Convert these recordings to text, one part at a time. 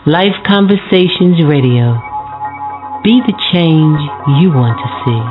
Life Conversations Radio. Be the change you want to see.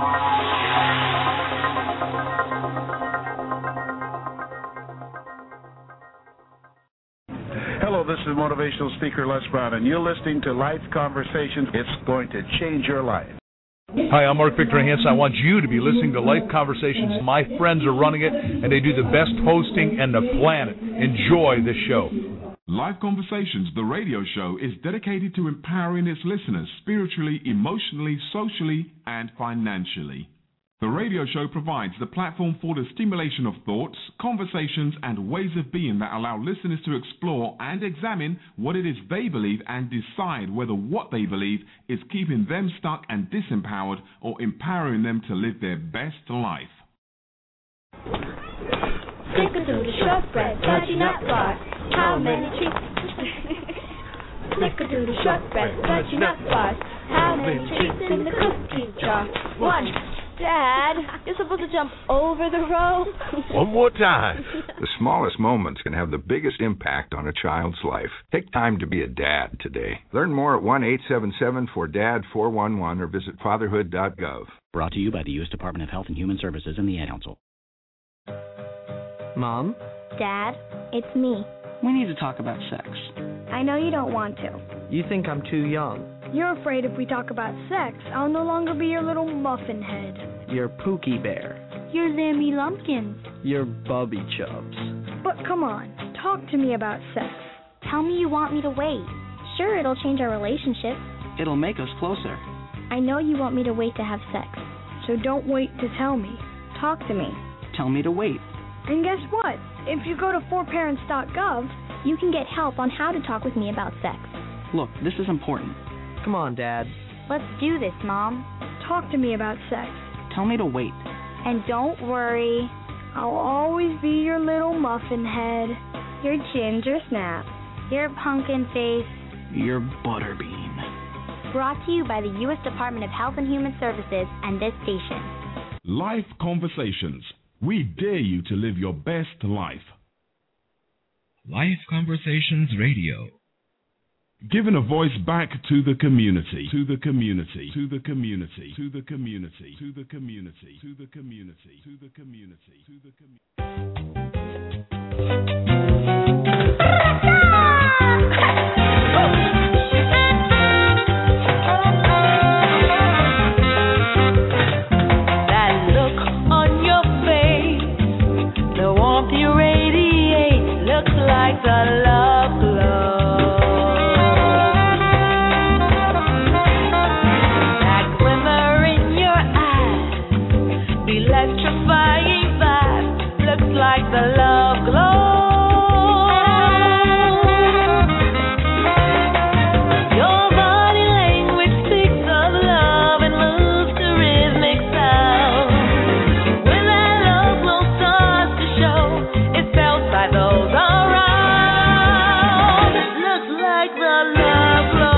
Hello, this is motivational speaker Les Brown, and you're listening to Life Conversations. It's going to change your life. Hi, I'm Mark Victor Hansen. I want you to be listening to Life Conversations. My friends are running it, and they do the best hosting in the planet. Enjoy this show. Life Conversations, the radio show, is dedicated to empowering its listeners spiritually, emotionally, socially, and financially. The radio show provides the platform for the stimulation of thoughts, conversations, and ways of being that allow listeners to explore and examine what it is they believe and decide whether what they believe is keeping them stuck and disempowered or empowering them to live their best life. Snickerdoodle shortbread, fudgy nut bars. How many treats? Snickerdoodle shortbread, fudgy nut bars. How many treats in the cookie jar? One. Dad, you're supposed to jump over the rope. One more time. The smallest moments can have the biggest impact on a child's life. Take time to be a dad today. Learn more at 1-877-4DAD-411 or visit fatherhood.gov. Brought to you by the U.S. Department of Health and Human Services and the Ad Council. Mom? Dad, it's me. We need to talk about sex. I know you don't want to. You think I'm too young. You're afraid if we talk about sex, I'll no longer be your little muffin head. You're Pookie Bear. You're Lammy Lumpkins. You're Bubby Chubs. But come on, talk to me about sex. Tell me you want me to wait. Sure, it'll change our relationship. It'll make us closer. I know you want me to wait to have sex. So don't wait to tell me. Talk to me. Tell me to wait. And guess what? If you go to 4parents.gov, you can get help on how to talk with me about sex. Look, this is important. Come on, Dad. Let's do this, Mom. Talk to me about sex. Tell me to wait. And don't worry. I'll always be your little muffin head. Your ginger snap. Your pumpkin face. Your butterbean. Brought to you by the U.S. Department of Health and Human Services and this station. Life Conversations. We dare you to live your best life. Life Conversations Radio. Giving a voice back to the community, to the community, to the community, to the community, to the community, to the community, to the community, to the That look on your face, the warmth you radiate, looks like the love glow. Electrifying vibe, looks like the love glow. Your body language speaks of love and moves to rhythmic sound. When that love glow starts to show, it's felt by those around. Looks like the love glow.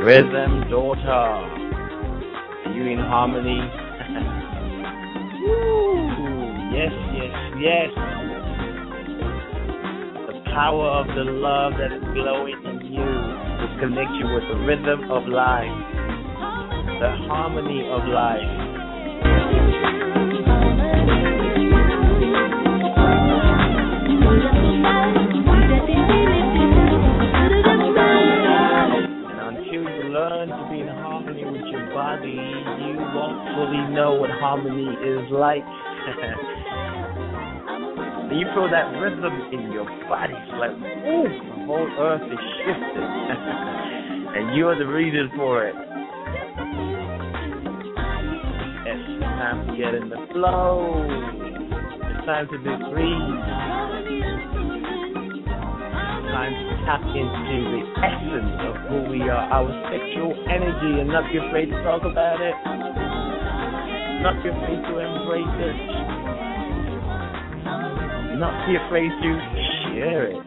Rhythm Daughter. Are you in harmony? Woo. Yes, yes, yes. The power of the love that is glowing in you will connect you with the rhythm of life, the harmony of life. Learn to be in harmony with your body, you won't fully know what harmony is like. And you feel that rhythm in your body. It's like, ooh, the whole earth is shifting. And you're the reason for it. It's time to get in the flow. It's time to be free. Time to tap into the essence of who we are, our sexual energy, and not be afraid to talk about it, not be afraid to embrace it, not be afraid to share it.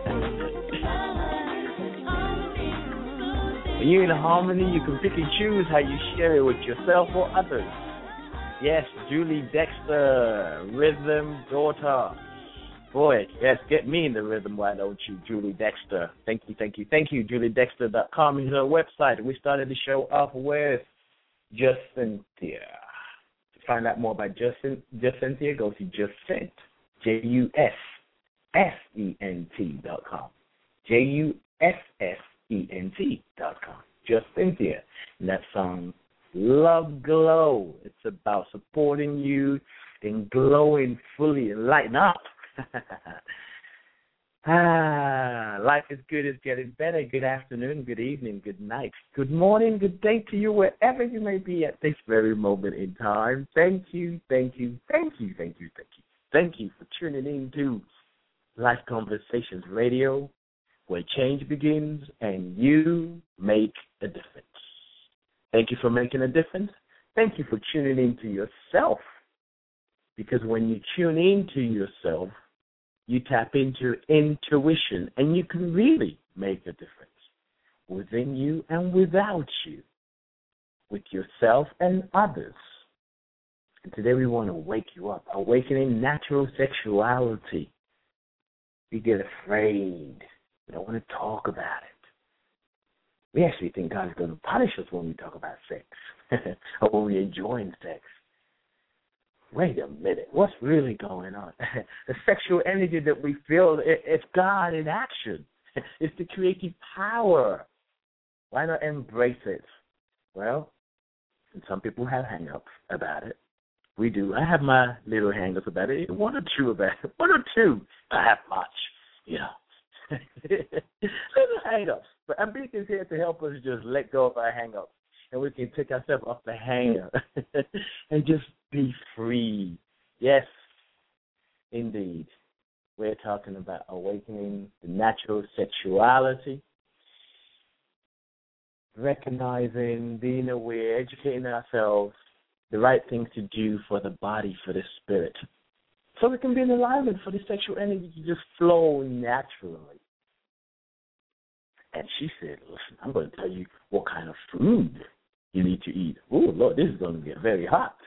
When you're in harmony, you can pick and choose how you share it with yourself or others. Yes, Julie Dexter, Rhythm Daughter. Boy, yes, get me in the rhythm, why don't you, Julie Dexter? Thank you, thank you, thank you. JulieDexter.com is our website. We started the show off with Just Cynthia. To find out more about Just Cynthia, go to Just Cent, JUSSENT.com. JUSSENT.com. Just Cynthia. And that song, Love Glow. It's about supporting you and glowing fully and lighten up. Life is good, it's getting better. Good afternoon, good evening, good night, good morning, good day to you, wherever you may be at this very moment in time. Thank you, thank you, thank you, thank you, thank you. Thank you for tuning in to Life Conversations Radio, where change begins and you make a difference. Thank you for making a difference. Thank you for tuning in to yourself. Because when you tune into yourself, you tap into intuition, and you can really make a difference within you and without you, with yourself and others. And today we want to wake you up, awakening natural sexuality. We get afraid. We don't want to talk about it. We actually think God's going to punish us when we talk about sex or when we're enjoying sex. Wait a minute, what's really going on? The sexual energy that we feel, it's God in action. It's the creative power. Why not embrace it? Well, and some people have hang-ups about it. We do. I have my little hang-ups about it. One or two about it. One or two. I have much, you know. Little hang-ups. But Ambik is here to help us just let go of our hang-ups. And we can take ourselves off the hanger and just be free. Yes, indeed. We're talking about awakening the natural sexuality, recognizing, being aware, educating ourselves, the right things to do for the body, for the spirit, so we can be in alignment for the sexual energy to just flow naturally. And she said, listen, I'm going to tell you what kind of food you need to eat. Oh, Lord, this is going to get very hot.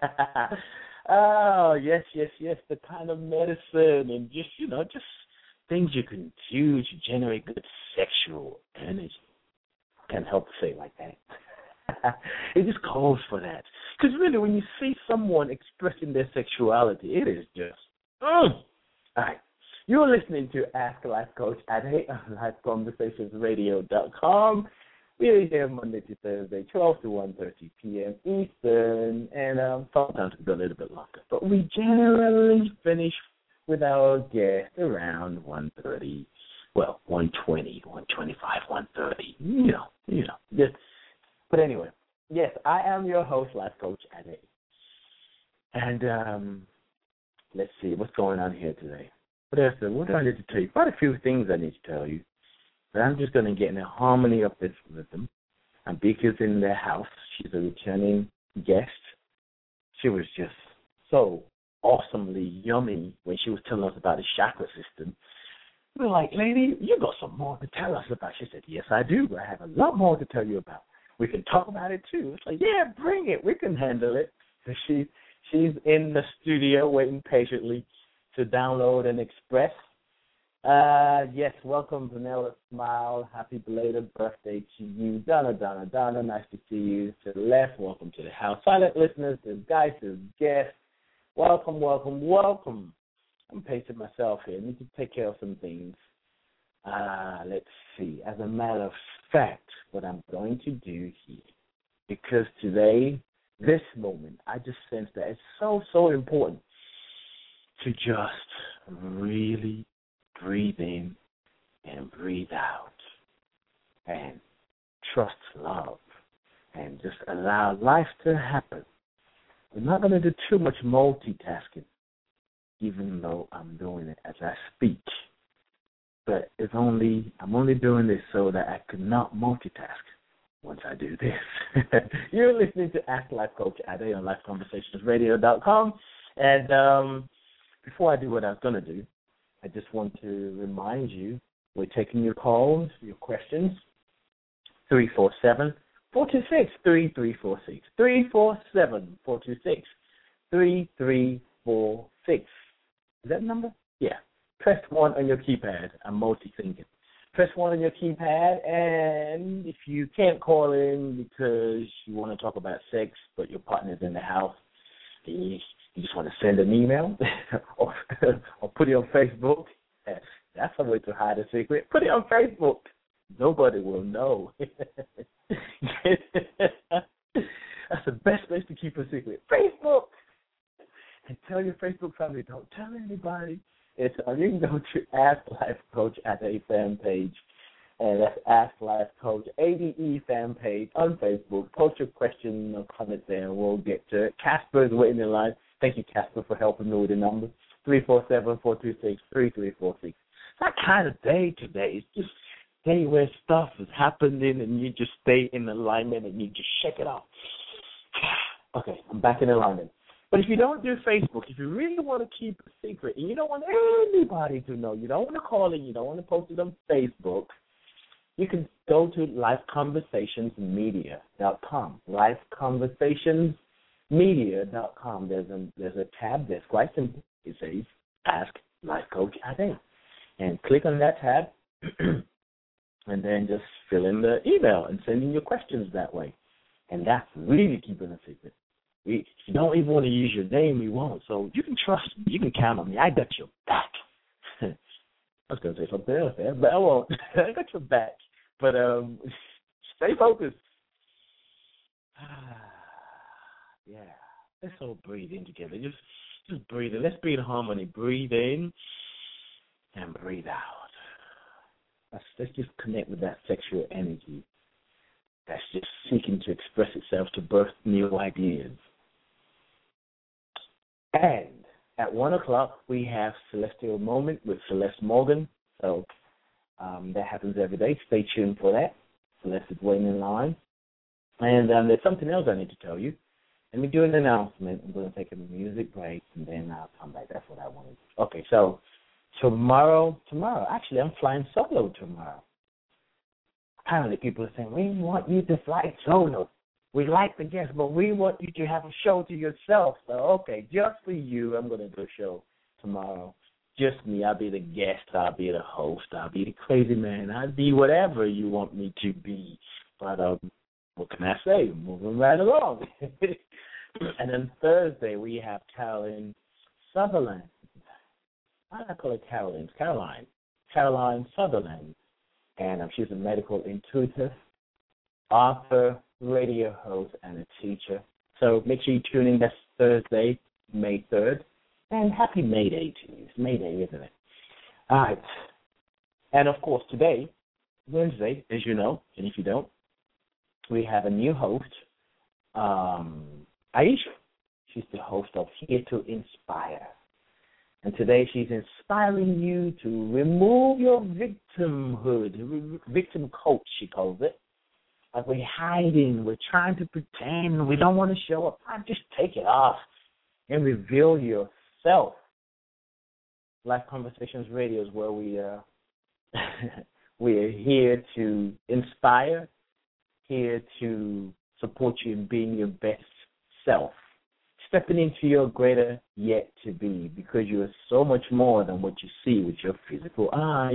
Oh, yes, yes, yes, the kind of medicine and just, you know, just things you can do to generate good sexual energy. Can't help to say it like that. It just calls for that. Because really, when you see someone expressing their sexuality, it is just, All right. You're listening to Ask Life Coach Ade on LifeConversationsRadio.com. We're here Monday to Thursday, 12 to 1:30 p.m. Eastern, and sometimes we go a little bit longer. But we generally finish with our guest around 1:30, well, 1:20, 1:25, 1:30, you know. Just, but anyway, yes, I am your host, Life Coach Ade. And let's see, what's going on here today? What else? What do I need to tell you? Quite a few things I need to tell you. But I'm just going to get in the harmony of this rhythm. Ambika's in the house. She's a returning guest. She was just so awesomely yummy when she was telling us about the chakra system. We're like, lady, you got some more to tell us about. She said, yes, I do. I have a lot more to tell you about. We can talk about it, too. It's like, yeah, bring it. We can handle it. So she's in the studio waiting patiently to download and express. Yes, welcome, Vanilla Smile. Happy belated birthday to you. Donna, nice to see you. To the left, welcome to the house. Silent listeners, there's guys, there's guests. Welcome. I'm pacing myself here. I need to take care of some things. Let's see. As a matter of fact, what I'm going to do here, because today, this moment, I just sense that it's so important to just really breathe in and breathe out and trust love and just allow life to happen. We're not going to do too much multitasking, even though I'm doing it as I speak. But I'm only doing this so that I could not multitask once I do this. You're listening to Ask Life Coach Ade on LifeConversationsRadio.com. And before I do what I was going to do, I just want to remind you, we're taking your calls, your questions, 347-426-3346. 347-426-3346. Is that the number? Yeah. Press 1 on your keypad. I'm multi-thinking. Press 1 on your keypad, and if you can't call in because you want to talk about sex, but your partner's in the house, you just want to send an email or put it on Facebook. That's a way to hide a secret. Put it on Facebook. Nobody will know. That's the best place to keep a secret. Facebook. And tell your Facebook family, don't tell anybody. You can go to Ask Life Coach Ade fan page, and that's Ask Life Coach ADE fan page on Facebook. Post your question or comment there, and we'll get to it. Casper is waiting in line. Thank you, Casper, for helping me with the number. 347-426-3346. It's that kind of day today. It's just a day where stuff is happening, and you just stay in alignment, and you just shake it off. Okay, I'm back in alignment. But if you don't do Facebook, if you really want to keep a secret, and you don't want anybody to know, you don't want to call in, you don't want to post it on Facebook, you can go to lifeconversationsmedia.com. Lifeconversationsmedia.com. There's a tab that's quite simple. It says Ask Life Coach Ade. And click on that tab, and then just fill in the email and send in your questions that way. And that's really keeping a secret. If you don't even want to use your name, we won't. So you can trust me. You can count on me. I got your back. I was going to say something else there, but I won't. I got your back. But stay focused. Yeah. Let's all breathe in together. Just breathe in. Let's be in harmony. Breathe in and breathe out. Let's just connect with that sexual energy that's just seeking to express itself to birth new ideas. And at 1 o'clock, we have Celestial Moment with Celeste Morgan. So that happens every day. Stay tuned for that. Celeste is waiting in line. And there's something else I need to tell you. Let me do an announcement. I'm going to take a music break, and then I'll come back. That's what I wanted. Okay, so tomorrow, actually, I'm flying solo tomorrow. Apparently, people are saying, we want you to fly solo. We like the guests, but we want you to have a show to yourself. So, okay, just for you, I'm going to do a show tomorrow. Just me. I'll be the guest. I'll be the host. I'll be the crazy man. I'll be whatever you want me to be. But what can I say? Moving right along. And then Thursday, we have Caroline Sutherland. Why do I call it Caroline? Caroline Sutherland. And she's a medical intuitive, author, radio host, and a teacher. So make sure you tune in. That's Thursday, May 3rd. And happy May Day to you. It's May Day, isn't it? All right. And, of course, today, Wednesday, as you know, and if you don't, we have a new host, Aisha. She's the host of Here to Inspire. And today she's inspiring you to remove your victimhood, victim coach, she calls it. Like we're hiding, we're trying to pretend, we don't want to show up. Just take it off and reveal yourself. Life Conversations Radio is where we We are here to inspire, here to support you in being your best self, stepping into your greater yet to be, because you are so much more than what you see with your physical eyes.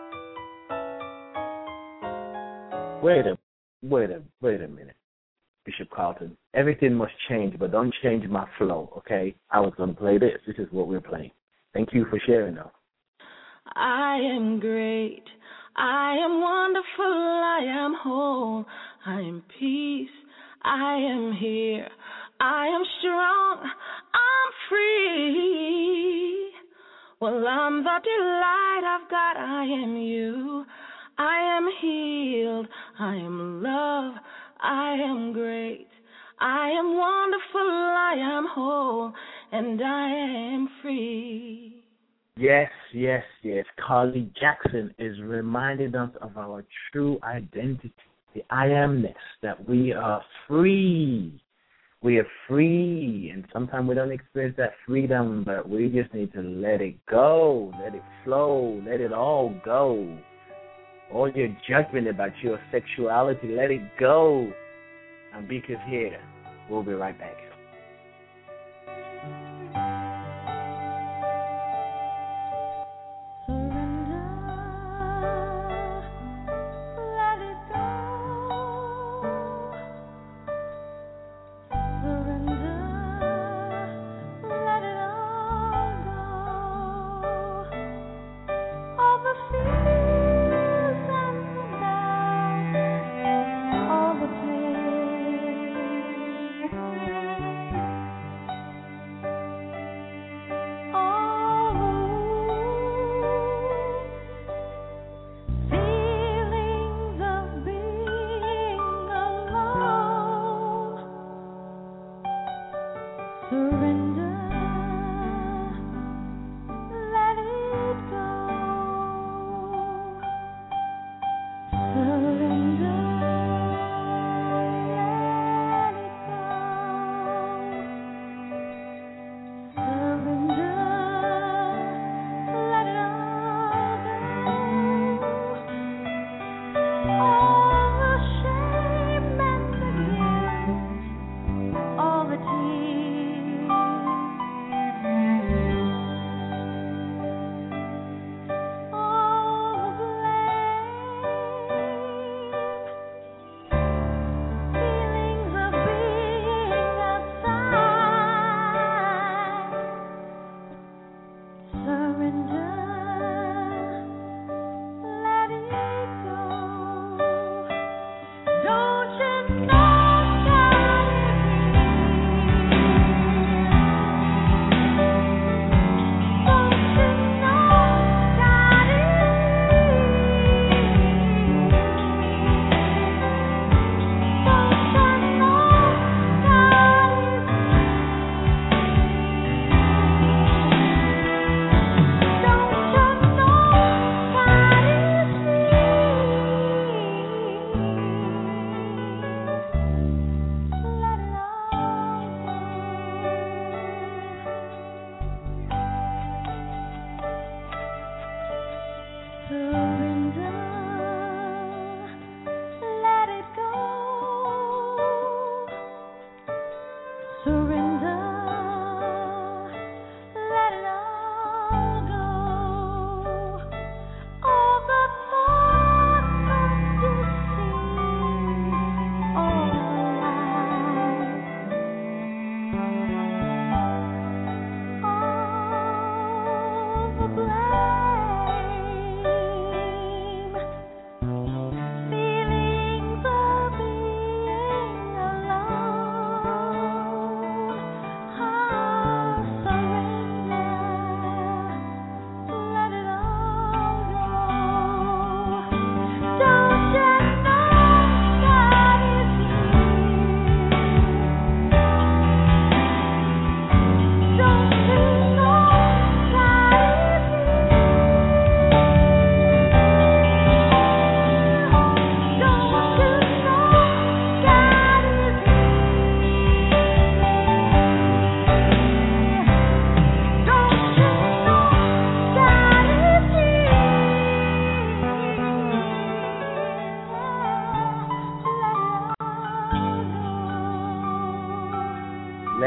Wait a minute, Bishop Carlton. Everything must change, but don't change my flow, okay? I was going to play this. This is what we're playing. Thank you for sharing, though. I am great. I am wonderful. I am whole. I am peace. I am here. I am strong. I'm free. Well, I'm the delight of God. I am you. I am healed. I am love. I am great. I am wonderful. I am whole. And I am free. Yes. Carly Jackson is reminding us of our true identity, the I amness, that we are free. We are free, and sometimes we don't experience that freedom, but we just need to let it go, let it flow, let it all go. All your judgment about your sexuality, let it go. And Beaker's here. We'll be right back.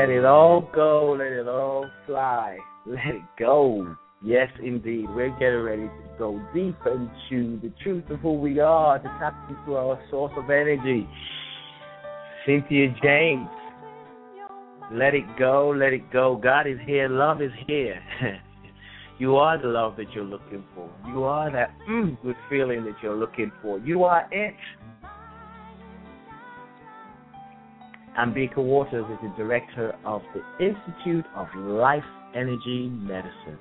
Let it all go. Let it all fly. Let it go. Yes, indeed. We're getting ready to go deep into the truth of who we are, to tap into our source of energy. Cynthia James. Let it go. Let it go. God is here. Love is here. You are the love that you're looking for. You are that good feeling that you're looking for. You are it. Ambika Waters is the director of the Institute of Life Energy Medicine.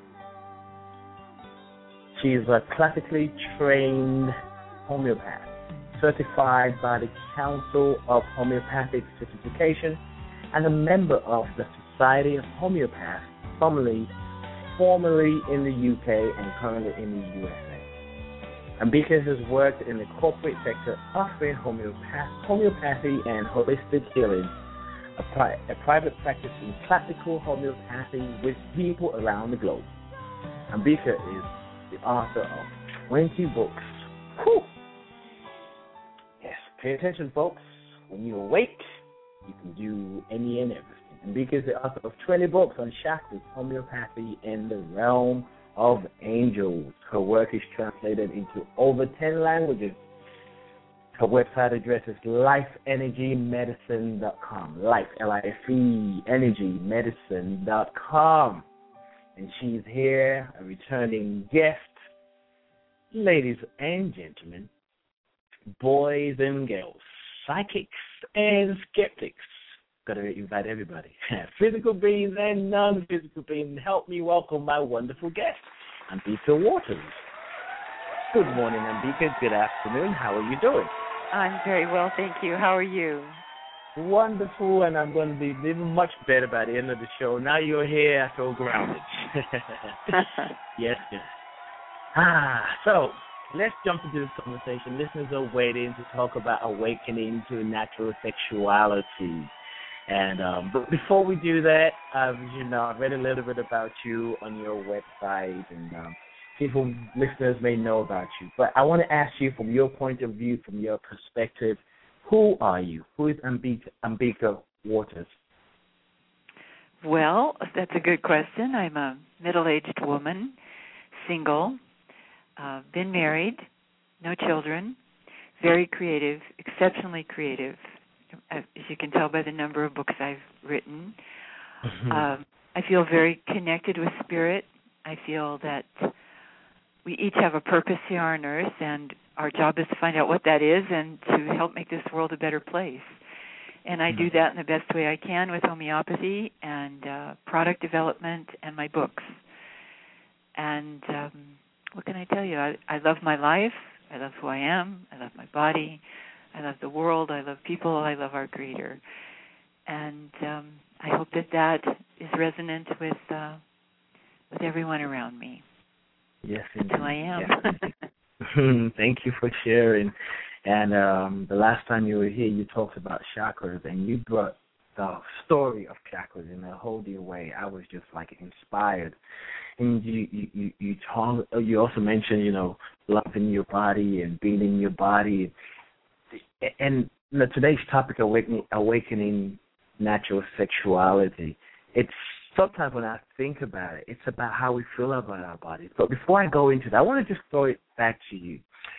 She is a classically trained homeopath, certified by the Council of Homeopathic Certification, and a member of the Society of Homeopaths, formerly in the UK and currently in the USA. Ambika has worked in the corporate sector offering homeopathy and holistic healing, a private practice in classical homeopathy with people around the globe. Ambika is the author of 20 books. Whew. Yes, pay attention, folks. When you awake, you can do any and everything. Ambika is the author of 20 books on chakras, homeopathy, and the realm of angels. Her work is translated into over 10 languages. Her website address is lifeenergymedicine.com. Life, L-I-F-E, energymedicine.com. And she's here, a returning guest. Ladies and gentlemen, boys and girls, psychics and skeptics. Got to invite everybody. Physical beings and non-physical beings. Help me welcome my wonderful guest, Ambika Waters. Good morning, Ambika. Good afternoon. How are you doing? I'm very well, thank you. How are you? Wonderful, and I'm going to be even much better by the end of the show. Now you're here, I feel grounded. Yes. So let's jump into this conversation. Listeners are waiting to talk about awakening to natural sexuality. And but before we do that, I've read a little bit about you on your website, and listeners may know about you. But I want to ask you, from your point of view, from your perspective, who are you? Who is Ambika Waters? Well, that's a good question. I'm a middle-aged woman, single, been married, no children, very creative, exceptionally creative, as you can tell by the number of books I've written. I feel very connected with spirit. I feel that we each have a purpose here on earth, and our job is to find out what that is and to help make this world a better place. And I do that in the best way I can with homeopathy and product development and my books. And what can I tell you? I love my life. I love who I am. I love my body. I love the world. I love people. I love our Creator. And I hope that is resonant with everyone around me. Yes, that's who I am. Yes. Thank you for sharing. And the last time you were here, you talked about chakras, and you brought the story of chakras in a whole new way. I was just inspired. And you also mentioned, loving your body and being in your body. And today's topic, awakening natural sexuality. It's sometimes when I think about it, it's about how we feel about our bodies. But before I go into that, I want to just throw it back to you.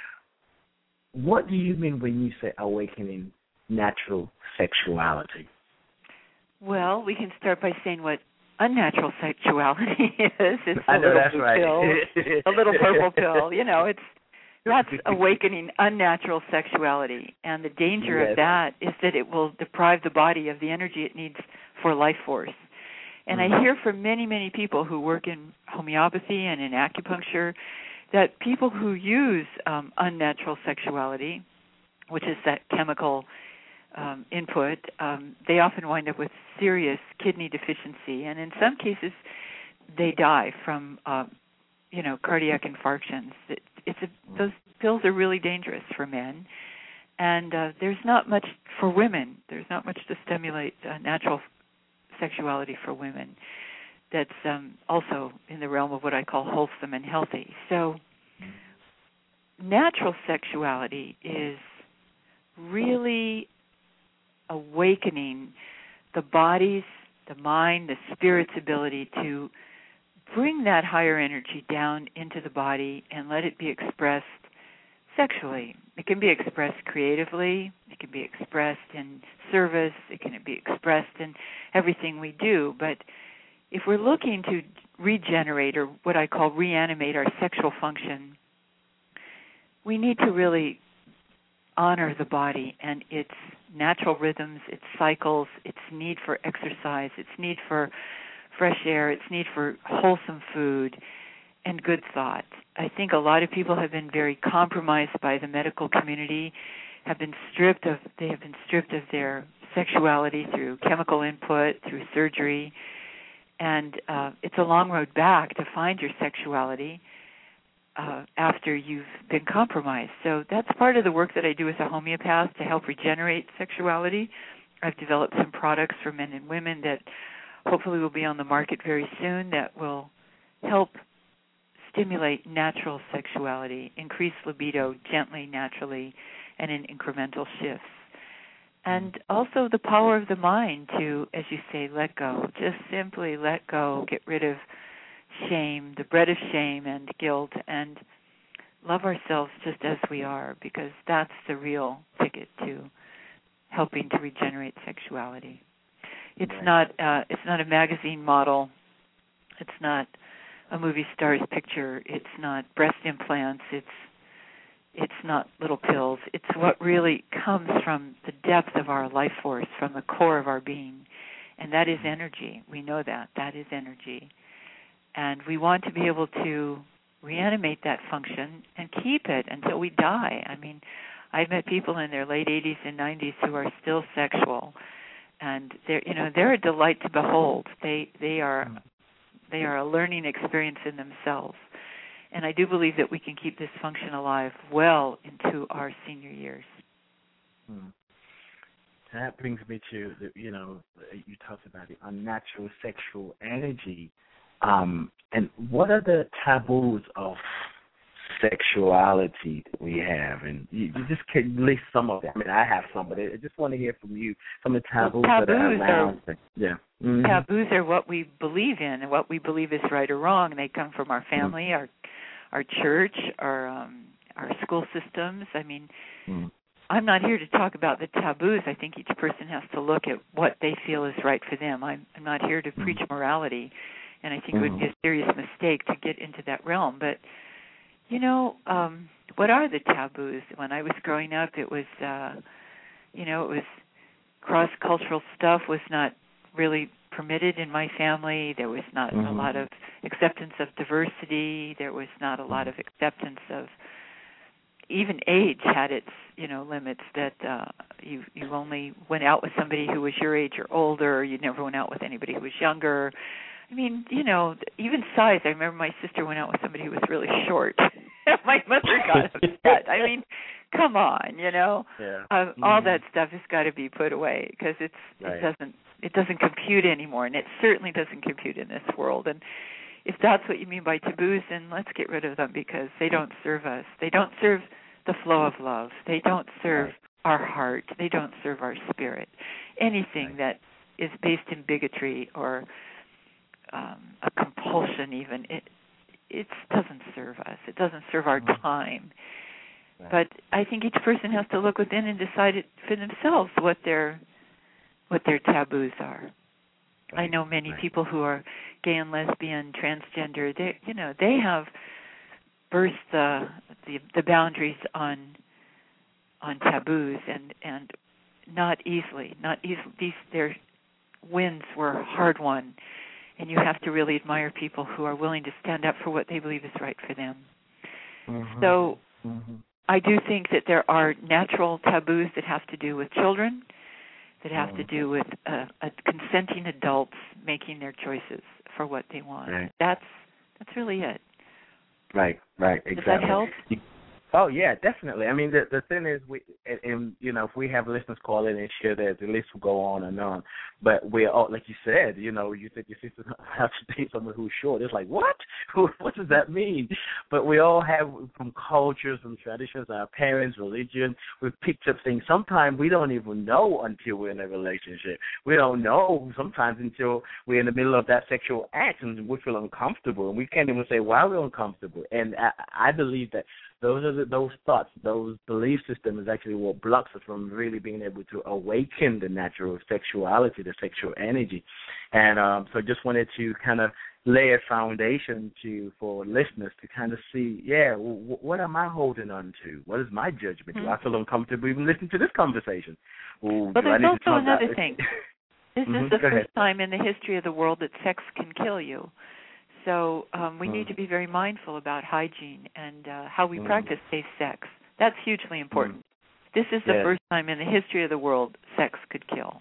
What do you mean when you say awakening natural sexuality? Well, we can start by saying what unnatural sexuality is. It's I know that's blue right. pill, a little purple pill. That's awakening unnatural sexuality. And the danger of that is that it will deprive the body of the energy it needs for life force. And I hear from many, many people who work in homeopathy and in acupuncture that people who use unnatural sexuality, which is that chemical input, they often wind up with serious kidney deficiency. And in some cases, they die from, cardiac infarctions. Those pills are really dangerous for men. And there's not much for women. There's not much to stimulate natural sexuality for women that's also in the realm of what I call wholesome and healthy. So natural sexuality is really awakening the body's the mind, the spirit's ability to bring that higher energy down into the body and let it be expressed sexually. It can be expressed creatively. It can be expressed in service. It can be expressed in everything we do. But if we're looking to regenerate, or what I call reanimate, our sexual function, we need to really honor the body and its natural rhythms, its cycles, its need for exercise, its need for fresh air, its need for wholesome food and good thought. I think a lot of people have been very compromised by the medical community, they have been stripped of their sexuality through chemical input, through surgery, and it's a long road back to find your sexuality after you've been compromised. So that's part of the work that I do as a homeopath to help regenerate sexuality. I've developed some products for men and women that hopefully will be on the market very soon that will help stimulate natural sexuality, increase libido gently, naturally, and in incremental shifts. And also the power of the mind to, as you say, let go. Just simply let go, get rid of shame, the bread of shame and guilt, and love ourselves just as we are, because that's the real ticket to helping to regenerate sexuality. It's not a magazine model. It's not a movie star's picture. It's not breast implants. It's not little pills. It's what really comes from the depth of our life force, from the core of our being, and that is energy. We know that. That is energy. And we want to be able to reanimate that function and keep it until we die. I mean, I've met people in their late 80s and 90s who are still sexual, and they're a delight to behold. They are a learning experience in themselves. And I do believe that we can keep this function alive well into our senior years. That brings me to, you talked about the unnatural sexual energy. And what are the taboos of sexuality that we have? And you just can list some of them. I mean, I have some, but I just want to hear from you some of the taboos that are around. Taboos are what we believe in and what we believe is right or wrong. And they come from our family, our church, our school systems. I mean, I'm not here to talk about the taboos. I think each person has to look at what they feel is right for them. I'm not here to preach morality, and I think it would be a serious mistake to get into that realm. But, what are the taboos? When I was growing up, it was, it was cross-cultural stuff was not really permitted in my family. There was not a lot of acceptance of diversity. There was not a lot of acceptance of even age had its limits, that you only went out with somebody who was your age or older. You never went out with anybody who was younger. I mean, even size. I remember my sister went out with somebody who was really short. My mother got upset. I mean, come on, all that stuff has got to be put away, because it doesn't compute anymore, and it certainly doesn't compute in this world. And if that's what you mean by taboos, then let's get rid of them, because they don't serve us. They don't serve the flow of love. They don't serve our heart. They don't serve our spirit. Anything that is based in bigotry or a compulsion, even, it doesn't serve us. It doesn't serve our time. But I think each person has to look within and decide it for themselves what their taboos are. I know many people who are gay and lesbian, transgender. They have burst the boundaries on taboos, and not easily. Their wins were hard won, and you have to really admire people who are willing to stand up for what they believe is right for them. So I do think that there are natural taboos that have to do with children, that have to do with consenting adults making their choices for what they want. That's really it. Right, exactly. Does that help? Oh yeah, definitely. I mean, the thing is, if we have listeners call in and share that, the list will go on and on. But we're all, like you said, you said your sister has to date someone who's short. It's like, what? What does that mean? But we all have, from cultures, from traditions, our parents, religion, we've picked up things. Sometimes we don't even know until we're in a relationship. We don't know sometimes until we're in the middle of that sexual act and we feel uncomfortable, and we can't even say why we're uncomfortable. And I believe that those thoughts, those belief systems is actually what blocks us from really being able to awaken the natural sexuality, the sexual energy. And so just wanted to kind of lay a foundation for listeners to kind of see, what am I holding on to? What is my judgment? Do I feel uncomfortable even listening to this conversation? But there's also another thing. This is the first time in the history of the world that sex can kill you. So we need to be very mindful about hygiene and how we practice safe sex. That's hugely important. This is the first time in the history of the world sex could kill.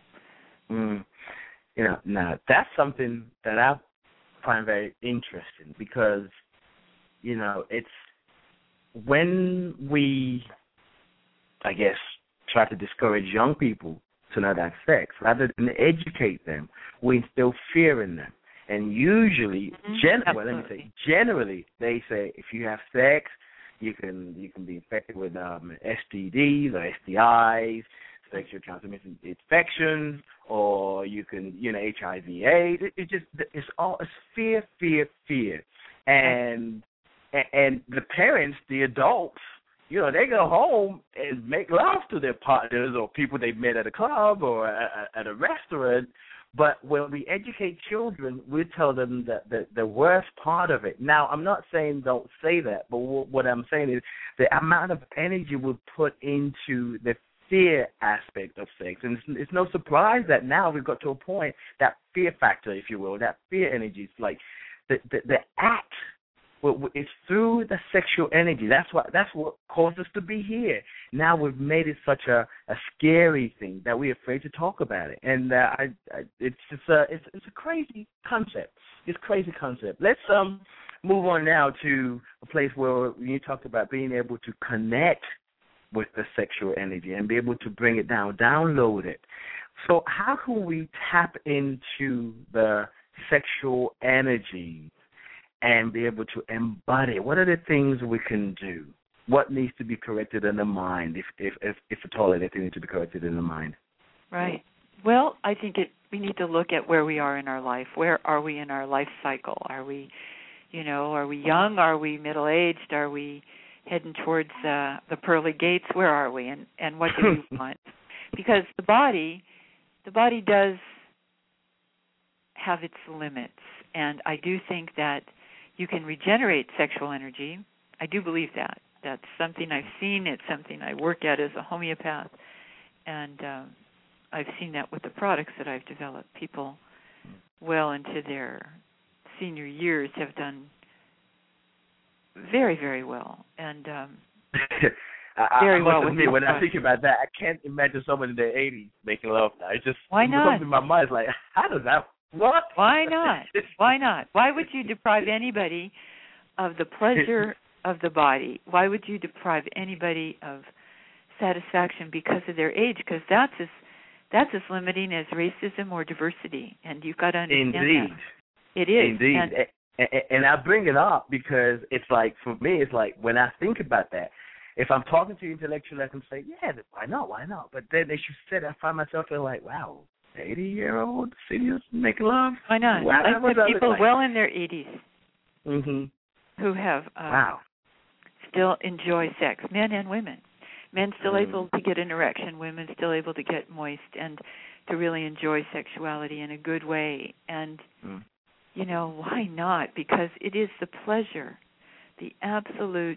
Now that's something that I find very interesting because, it's when we, I guess, try to discourage young people to not have sex, rather than educate them, we instill fear in them. And usually, generally, they say if you have sex, you can be infected with STDs or STIs, sexual transmitted infections, or you can, HIV/AIDS. It's fear, and the parents, the adults, they go home and make love to their partners or people they met at a club or at a restaurant. But when we educate children, we tell them that the worst part of it. Now, I'm not saying don't say that, but what I'm saying is the amount of energy we put into the fear aspect of sex. And it's no surprise that now we've got to a point, that fear factor, if you will, that fear energy is like the act. It's through the sexual energy. That's what caused us to be here. Now we've made it such a scary thing that we're afraid to talk about it. And it's a crazy concept. It's a crazy concept. Let's move on now to a place where you talked about being able to connect with the sexual energy and be able to bring it down, download it. So how can we tap into the sexual energy and be able to embody? What are the things we can do? What needs to be corrected in the mind, if at all anything needs to be corrected in the mind? Right. Well, I think we need to look at where we are in our life. Where are we in our life cycle? Are we young? Are we middle-aged? Are we heading towards the pearly gates? Where are we? And what do we want? Because the body does have its limits. And I do think that you can regenerate sexual energy. I do believe that. That's something I've seen. It's something I work at as a homeopath. And I've seen that with the products that I've developed. People well into their senior years have done very, very well. And very well with me. When I think about that, I can't imagine someone in their 80s making love now. It's just why not? Something in my mind is like, how does that what? Why not? Why not? Why would you deprive anybody of the pleasure of the body? Why would you deprive anybody of satisfaction because of their age? Because that's as limiting as racism or diversity, and you've got to understand that. It is. Indeed. And I bring it up because it's like, for me, it's like when I think about that, if I'm talking to you intellectually, I can say, yeah, why not? But then as you said, I find myself feeling like, wow, 80-year-old seniors making love? Why not? Wow, I have people well in their 80s who have still enjoy sex, men and women. Men still able to get an erection, women still able to get moist and to really enjoy sexuality in a good way. And, why not? Because it is the pleasure, the absolute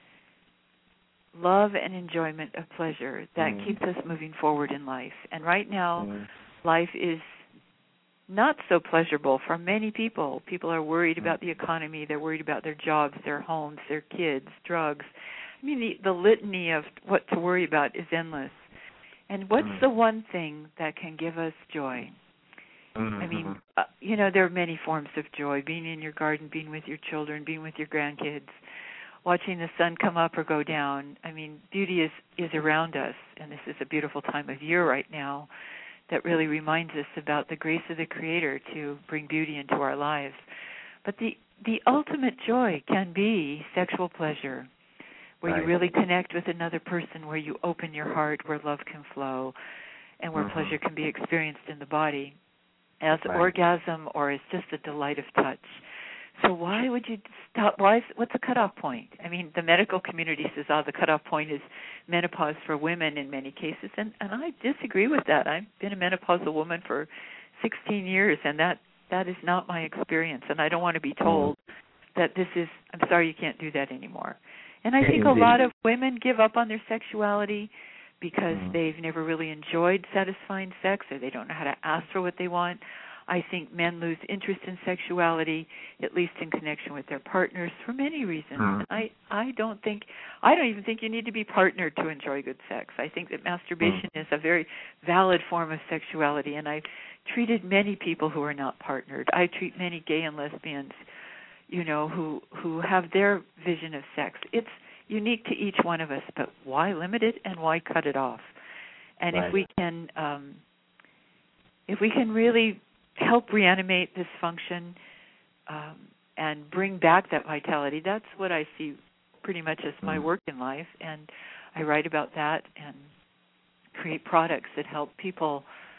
love and enjoyment of pleasure that keeps us moving forward in life. And right now, life is not so pleasurable for many people. People are worried about the economy. They're worried about their jobs, their homes, their kids, drugs. I mean, the litany of what to worry about is endless. And what's the one thing that can give us joy? I mean, there are many forms of joy, being in your garden, being with your children, being with your grandkids, watching the sun come up or go down. I mean, beauty is around us, and this is a beautiful time of year right now that really reminds us about the grace of the Creator to bring beauty into our lives. But the ultimate joy can be sexual pleasure, where you really connect with another person, where you open your heart, where love can flow, and where pleasure can be experienced in the body as orgasm or as just a delight of touch. So why would you stop? What's the cutoff point? I mean, the medical community says, the cutoff point is menopause for women in many cases, and I disagree with that. I've been a menopausal woman for 16 years, and that is not my experience, and I don't want to be told that this is, I'm sorry, you can't do that anymore. And I think a lot of women give up on their sexuality because they've never really enjoyed satisfying sex, or they don't know how to ask for what they want. I think men lose interest in sexuality, at least in connection with their partners, for many reasons. I don't even think you need to be partnered to enjoy good sex. I think that masturbation is a very valid form of sexuality, and I've treated many people who are not partnered. I treat many gay and lesbians, who have their vision of sex. It's unique to each one of us, but why limit it and why cut it off? And if we can really help reanimate this function and bring back that vitality, that's what I see pretty much as my work in life. And I write about that and create products that help people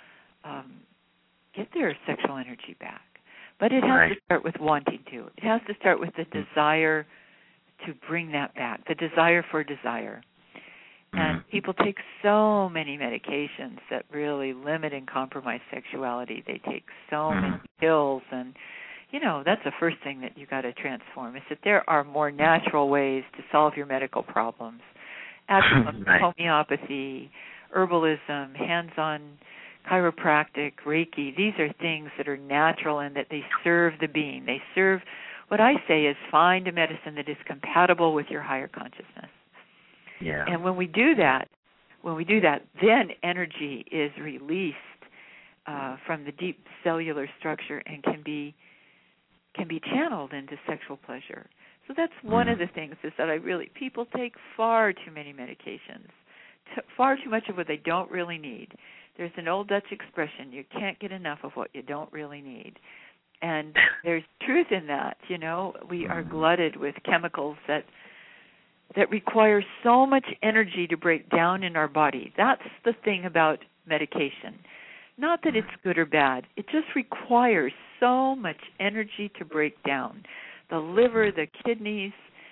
get their sexual energy back. But it has to start with wanting to. It has to start with the desire to bring that back, the desire for desire. And people take so many medications that really limit and compromise sexuality. They take so many pills, and, that's the first thing that you got to transform, is that there are more natural ways to solve your medical problems. Acupuncture, homeopathy, herbalism, hands-on chiropractic, Reiki. These are things that are natural and that they serve the being. They serve, what I say is, find a medicine that is compatible with your higher consciousness. Yeah. And when we do that, then energy is released from the deep cellular structure and can be channeled into sexual pleasure. So that's one of the things, is that people take far too many medications, far too much of what they don't really need. There's an old Dutch expression, you can't get enough of what you don't really need. And there's truth in that. We are glutted with chemicals that require so much energy to break down in our body. That's the thing about medication. Not that it's good or bad. It just requires so much energy to break down. The liver, the kidneys,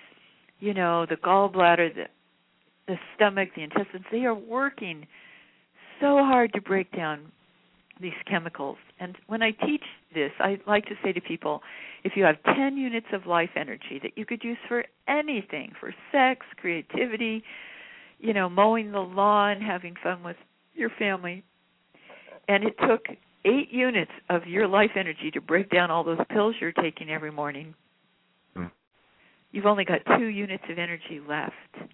the gallbladder, the stomach, the intestines, they are working so hard to break down these chemicals. And when I teach this, I like to say to people, if you have 10 units of life energy that you could use for anything, for sex, creativity, mowing the lawn, having fun with your family, and it took 8 units of your life energy to break down all those pills you're taking every morning, you've only got 2 units of energy left.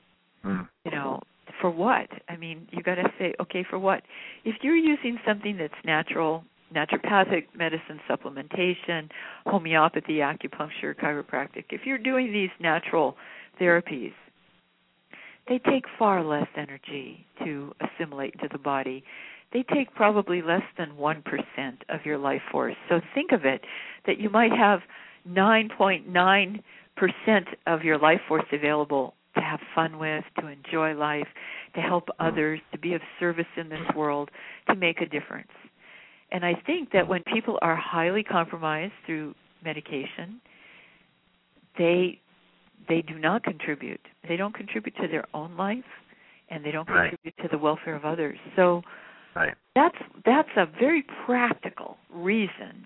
For what? I mean, you got to say, okay, for what? If you're using something that's natural, naturopathic medicine, supplementation, homeopathy, acupuncture, chiropractic, if you're doing these natural therapies, they take far less energy to assimilate into the body. They take probably less than 1% of your life force. So think of it, that you might have 9.9% of your life force available to have fun with, to enjoy life, to help others, to be of service in this world, to make a difference. And I think that when people are highly compromised through medication, they do not contribute. They don't contribute to their own life, and they don't contribute to the welfare of others. So that's a very practical reason,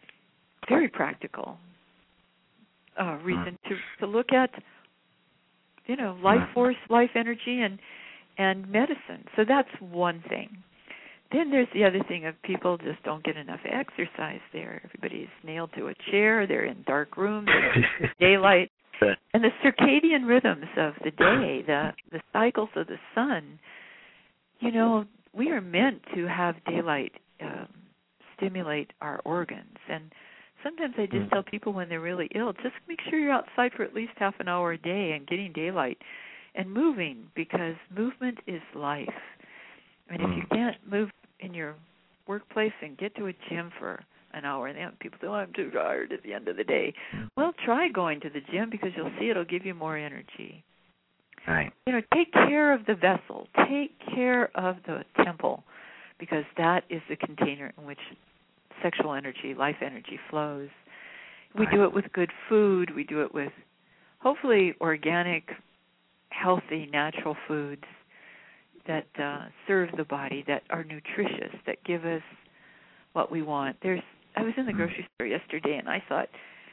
reason to look at life force, life energy, and medicine. So that's one thing. Then there's the other thing of people just don't get enough exercise there. Everybody's nailed to a chair. They're in dark rooms, daylight. And the circadian rhythms of the day, the cycles of the sun, we are meant to have daylight stimulate our organs. And sometimes I just tell people when they're really ill, just make sure you're outside for at least half an hour a day and getting daylight and moving, because movement is life. And if you can't move in your workplace and get to a gym for an hour, and then people say, I'm too tired at the end of the day. Well, try going to the gym, because you'll see it'll give you more energy. Right. Take care of the vessel. Take care of the temple, because that is the container in which sexual energy, life energy flows. We do it with good food. We do it with, hopefully, organic, healthy, natural foods that serve the body, that are nutritious, that give us what we want. I was in the grocery store yesterday, and I thought,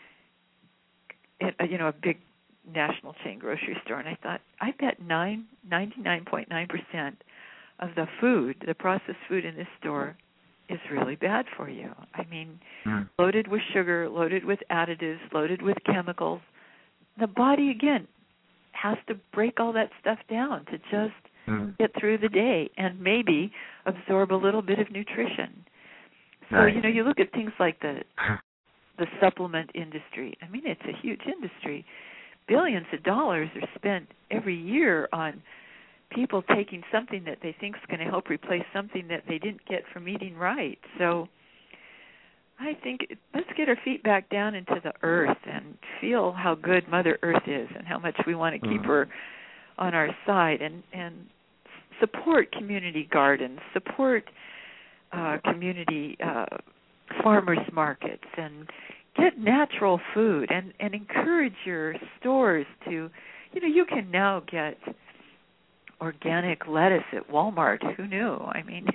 a big national chain grocery store, and I thought, I bet 99.9% of the food, the processed food in this store, is really bad for you. I mean, loaded with sugar, loaded with additives, loaded with chemicals. The body, again, has to break all that stuff down to just get through the day and maybe absorb a little bit of nutrition. So, you look at things like the supplement industry. I mean, it's a huge industry. Billions of dollars are spent every year on people taking something that they think is going to help replace something that they didn't get from eating right. So I think let's get our feet back down into the earth and feel how good Mother Earth is and how much we want to keep her on our side, and support community gardens, support community farmers markets, and get natural food, and encourage your stores to, you can now get organic lettuce at Walmart. Who knew? I mean,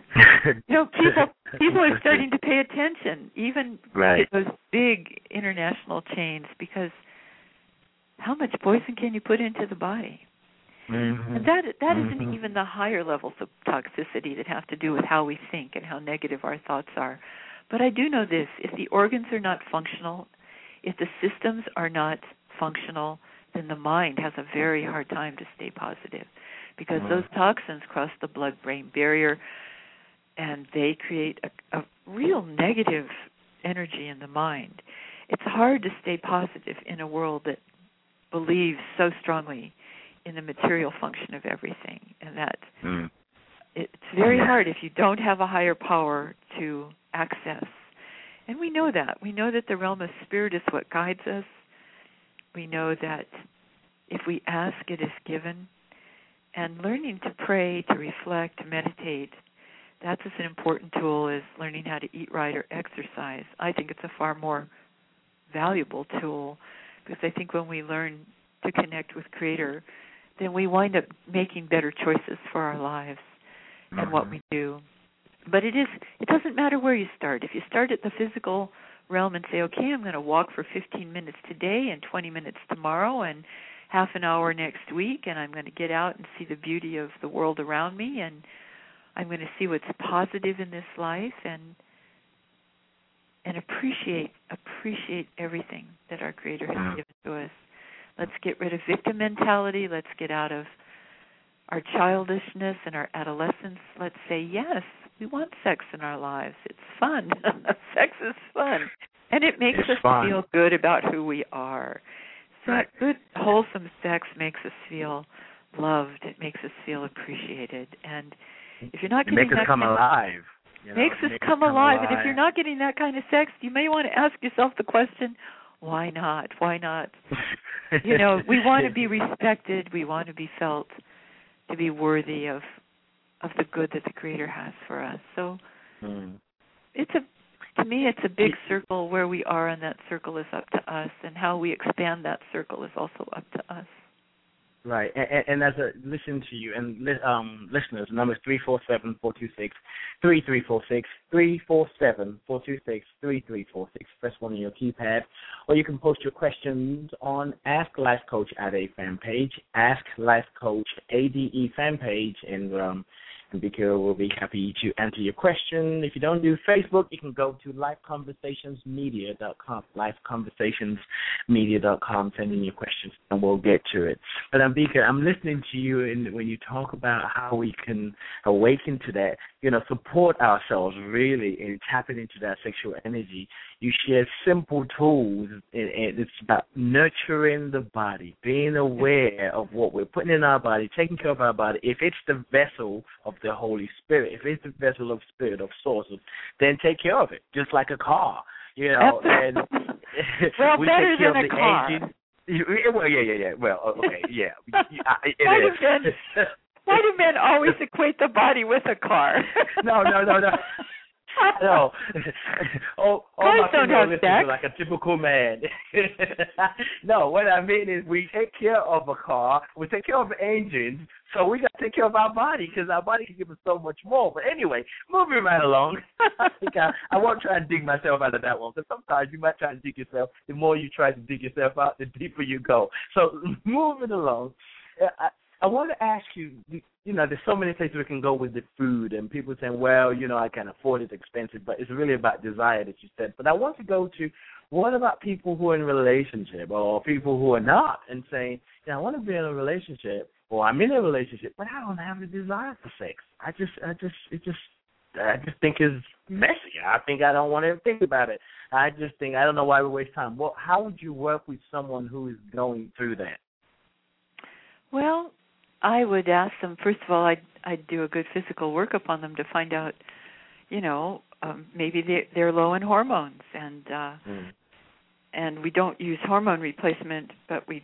people are starting to pay attention, even to those big international chains, because how much poison can you put into the body? And that isn't even the higher levels of toxicity that have to do with how we think and how negative our thoughts are. But I do know this: if the organs are not functional, if the systems are not functional, then the mind has a very hard time to stay positive, because those toxins cross the blood-brain barrier, and they create a real negative energy in the mind. It's hard to stay positive in a world that believes so strongly in the material function of everything, and that it's very hard if you don't have a higher power to access. And we know that. We know that the realm of spirit is what guides us. We know that if we ask, it is given. And learning to pray, to reflect, to meditate, that's as an important tool as learning how to eat right or exercise. I think it's a far more valuable tool, because I think when we learn to connect with Creator, then we wind up making better choices for our lives and what we do. But it doesn't matter where you start. If you start at the physical realm and say, okay, I'm going to walk for 15 minutes today and 20 minutes tomorrow and half an hour next week, and I'm going to get out and see the beauty of the world around me, and I'm going to see what's positive in this life, and appreciate everything that our Creator has given to us. Let's get rid of victim mentality. Let's get out of our childishness and our adolescence. Let's say, yes, we want sex in our lives. It's fun. Sex is fun. And it makes us feel good about who we are. So good, wholesome sex makes us feel loved. It makes us feel appreciated. And if you're not getting makes us come alive. Makes us come alive. And if you're not getting that kind of sex, you may want to ask yourself the question, why not? Why not? We want to be respected. We want to be felt to be worthy of the good that the Creator has for us. So to me, it's a big circle. Where we are in that circle is up to us, and how we expand that circle is also up to us. Right, and as I listen to you, and listeners, the number is 347-426-3346, 347-426-3346. Press 1 on your keypad, or you can post your questions on Ask Life Coach ADE fan page, Ask Life Coach ADE fan page, and Vika will be happy to answer your question. If you don't do Facebook, you can go to lifeconversationsmedia.com, lifeconversationsmedia.com, send in your questions, and we'll get to it. But Vika, I'm listening to you, and when you talk about how we can awaken to that, support ourselves really in tapping into that sexual energy, You share simple tools, and it's about nurturing the body, being aware of what we're putting in our body, taking care of our body. If it's the vessel of the Holy Spirit, if it's the vessel of Spirit, of Source, then take care of it, just like a car. You know, and well, we better take care than of the a car. engine. Well, yeah. Well, okay, yeah. Why do men always equate the body with a car? No. No. All my don't have sex. are like a typical man. No, what I mean is we take care of a car, we take care of engines, so we got to take care of our body because our body can give us so much more. But anyway, moving right along, I think I won't try and dig myself out of that one because sometimes you might try and dig yourself. The more you try to dig yourself out, the deeper you go. So moving along, I want to ask you, there's so many places we can go with the food, and people saying, well, I can afford it, expensive, but it's really about desire that you said. But I want to go to, what about people who are in a relationship or people who are not and saying, I want to be in a relationship or I'm in a relationship, but I don't have the desire for sex. I just think it's messy. I think I don't want to think about it. I just think, I don't know why we waste time. Well, how would you work with someone who is going through that? Well, I would ask them, first of all, I'd do a good physical workup on them to find out, maybe they're low in hormones, and we don't use hormone replacement, but we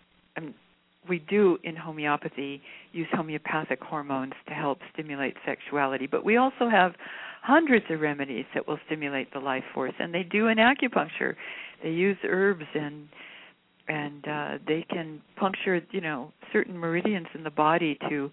do in homeopathy use homeopathic hormones to help stimulate sexuality. But we also have hundreds of remedies that will stimulate the life force, and they do in acupuncture. They use herbs and they can puncture, certain meridians in the body to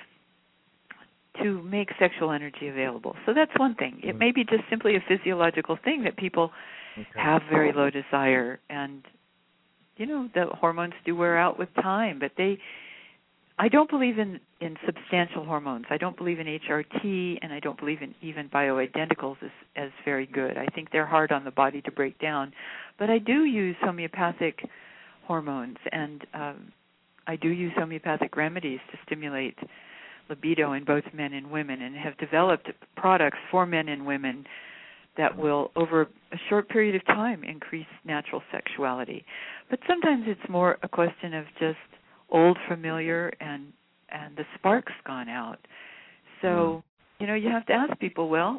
make sexual energy available. So that's one thing. It may be just simply a physiological thing that people have very low desire, and the hormones do wear out with time. But I don't believe in substantial hormones. I don't believe in HRT, and I don't believe in even bioidenticals as very good. I think they're hard on the body to break down. But I do use homeopathic hormones, and I do use homeopathic remedies to stimulate libido in both men and women, and have developed products for men and women that will, over a short period of time, increase natural sexuality. But sometimes it's more a question of just old familiar and the spark's gone out. So, you have to ask people, well,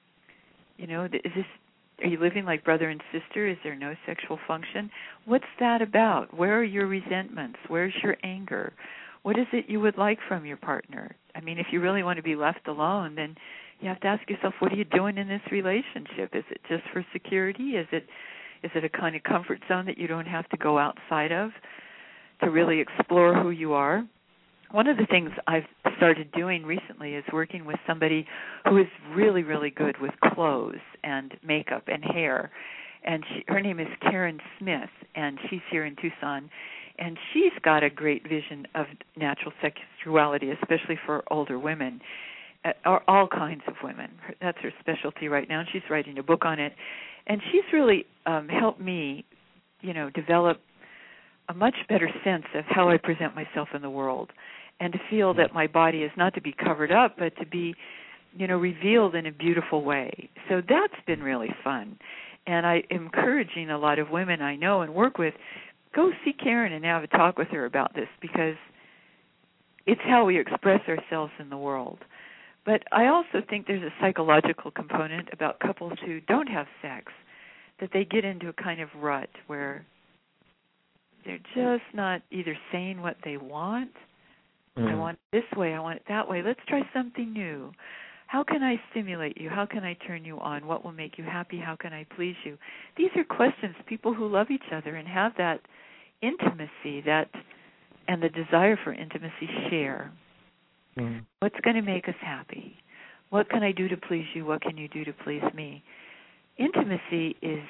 are you living like brother and sister? Is there no sexual function? What's that about? Where are your resentments? Where's your anger? What is it you would like from your partner? I mean, if you really want to be left alone, then you have to ask yourself, what are you doing in this relationship? Is it just for security? Is it a kind of comfort zone that you don't have to go outside of to really explore who you are? One of the things I've started doing recently is working with somebody who is really, really good with clothes and makeup and hair. And her name is Karen Smith, and she's here in Tucson. And she's got a great vision of natural sexuality, especially for older women, or all kinds of women. That's her specialty right now, and she's writing a book on it. And she's really helped me, develop a much better sense of how I present myself in the world, and to feel that my body is not to be covered up, but to be, revealed in a beautiful way. So that's been really fun. And I'm encouraging a lot of women I know and work with, go see Karen and have a talk with her about this, because it's how we express ourselves in the world. But I also think there's a psychological component about couples who don't have sex, that they get into a kind of rut where they're just not either saying what they want. I want it this way, I want it that way. Let's try something new. How can I stimulate you? How can I turn you on? What will make you happy? How can I please you? These are questions people who love each other and have that intimacy and the desire for intimacy share. What's going to make us happy? What can I do to please you? What can you do to please me? Intimacy is,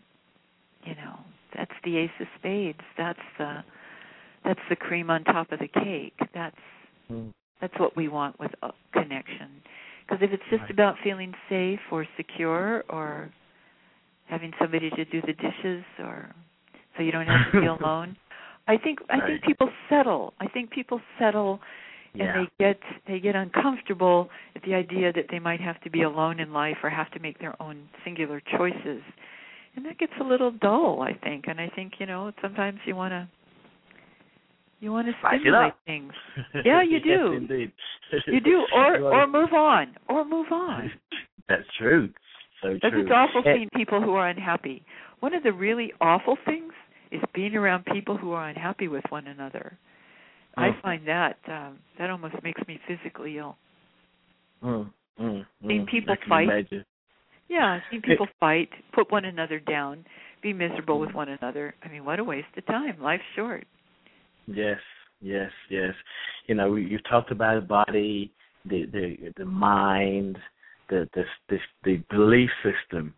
that's the ace of spades. That's the cream on top of the cake. That's what we want with a connection. Because if it's just about feeling safe or secure or having somebody to do the dishes or so you don't have to feel alone, I think people settle. I think people settle and they get uncomfortable at the idea that they might have to be alone in life or have to make their own singular choices. And that gets a little dull, I think. And I think, sometimes you want to stimulate things. Yeah, you do. Yes, indeed. You do, or move on. That's true. So true. Because it's awful seeing people who are unhappy. One of the really awful things is being around people who are unhappy with one another. I find that almost makes me physically ill. Seeing people fight. Imagine. Yeah, seeing people fight, put one another down, be miserable with one another. I mean, what a waste of time. Life's short. Yes. You've talked about the body, the mind, the belief system.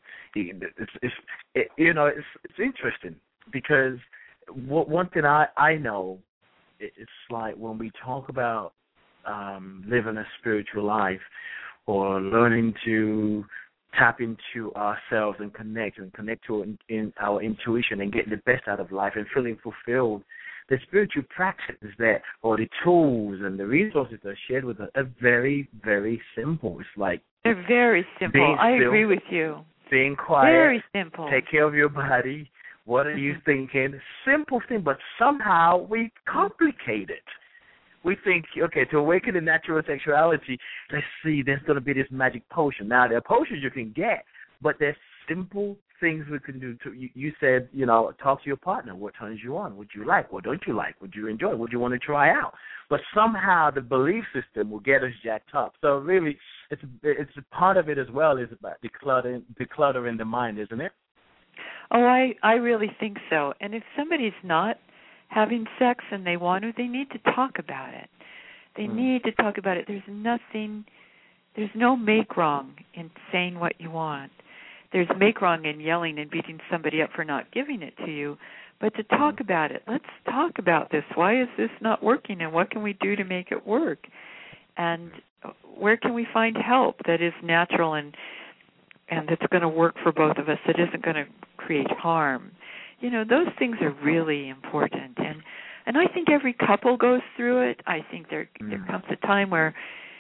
It's interesting because one thing I know, it's like when we talk about living a spiritual life or learning to tap into ourselves and connect to in our intuition and getting the best out of life and feeling fulfilled, the spiritual practices or the tools and the resources that are shared with us are very, very simple. It's like they're very simple. I agree with you. Being quiet. Very simple. Take care of your body. What are you thinking? Simple thing, but somehow we complicate it. We think, okay, to awaken the natural sexuality, let's see, there's going to be this magic potion. Now, there are potions you can get, but there's simple things we can do. You said, talk to your partner. What turns you on? What do you like? What don't you like? What do you enjoy? What do you want to try out? But somehow the belief system will get us jacked up. So really, it's a part of it as well is about decluttering the mind, isn't it? Oh, I really think so. And if somebody's not having sex and they want to, they need to talk about it. They need to talk about it. There's no make wrong in saying what you want. There's make wrong in yelling and beating somebody up for not giving it to you. But to talk about it, let's talk about this. Why is this not working, and what can we do to make it work? And where can we find help that is natural and that's going to work for both of us, that isn't going to create harm? Those things are really important. And I think every couple goes through it. I think there comes a time where,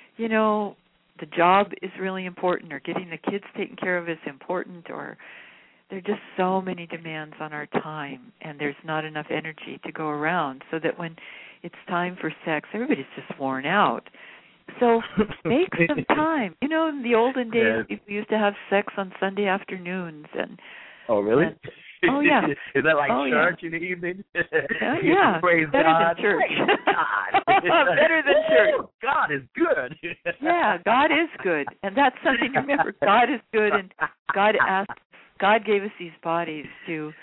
the job is really important, or getting the kids taken care of is important, or there are just so many demands on our time, and there's not enough energy to go around, so that when it's time for sex, everybody's just worn out. So make some time. In the olden days, people used to have sex on Sunday afternoons. Oh, really? Oh, yeah. Is that like church in the evening? Yeah. Praise better God. than church. God. Better than church. God is good. Yeah, God is good. And that's something to remember. God is good, and God gave us these bodies to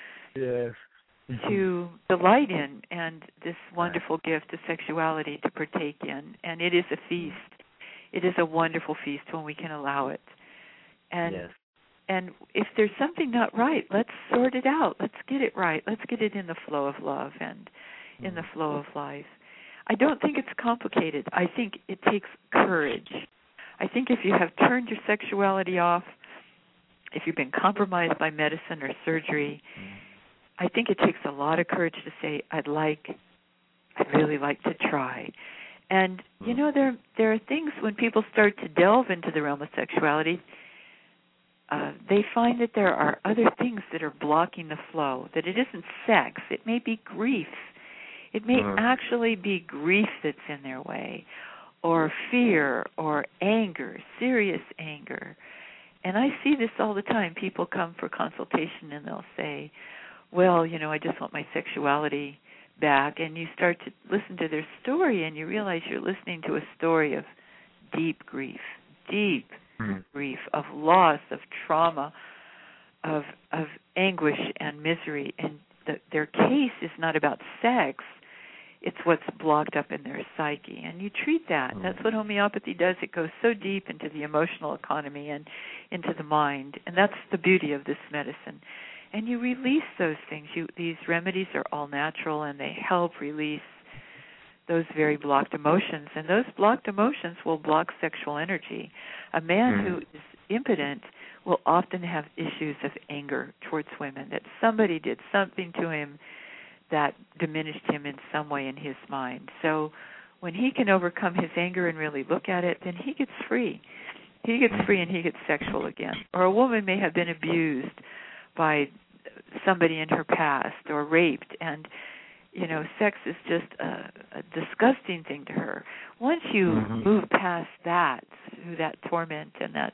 delight in, and this wonderful gift of sexuality to partake in. And it is a feast. It is a wonderful feast when we can allow it. And if there's something not right, let's sort it out. Let's get it right. Let's get it in the flow of love and in the flow of life. I don't think it's complicated. I think it takes courage. I think if you have turned your sexuality off, if you've been compromised by medicine or surgery, I think it takes a lot of courage to say, I'd really like to try. And, there are things when people start to delve into the realm of sexuality, they find that there are other things that are blocking the flow, that it isn't sex. It may be grief. It may actually be grief that's in their way, or fear, or anger, serious anger. And I see this all the time. People come for consultation and they'll say, well, I just want my sexuality back. And you start to listen to their story and you realize you're listening to a story of deep grief, of loss, of trauma, of anguish and misery. And their case is not about sex. It's what's blocked up in their psyche. And you treat that. That's what homeopathy does. It goes so deep into the emotional economy and into the mind. And that's the beauty of this medicine. And you release those things. These remedies are all natural, and they help release those very blocked emotions. And those blocked emotions will block sexual energy. A man who is impotent will often have issues of anger towards women, that somebody did something to him that diminished him in some way in his mind. So when he can overcome his anger and really look at it, then he gets free. He gets free and he gets sexual again. Or a woman may have been abused by somebody in her past or raped, and sex is just a disgusting thing to her. Once you move past that, through that torment and that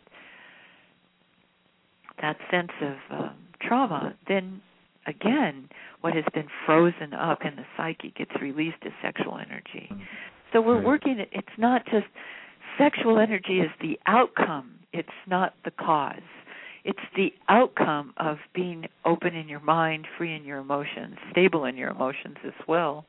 sense of trauma, then again, what has been frozen up in the psyche gets released as sexual energy. So we're working, it's not just, sexual energy is the outcome, it's not the cause. It's the outcome of being open in your mind, free in your emotions, stable in your emotions as well,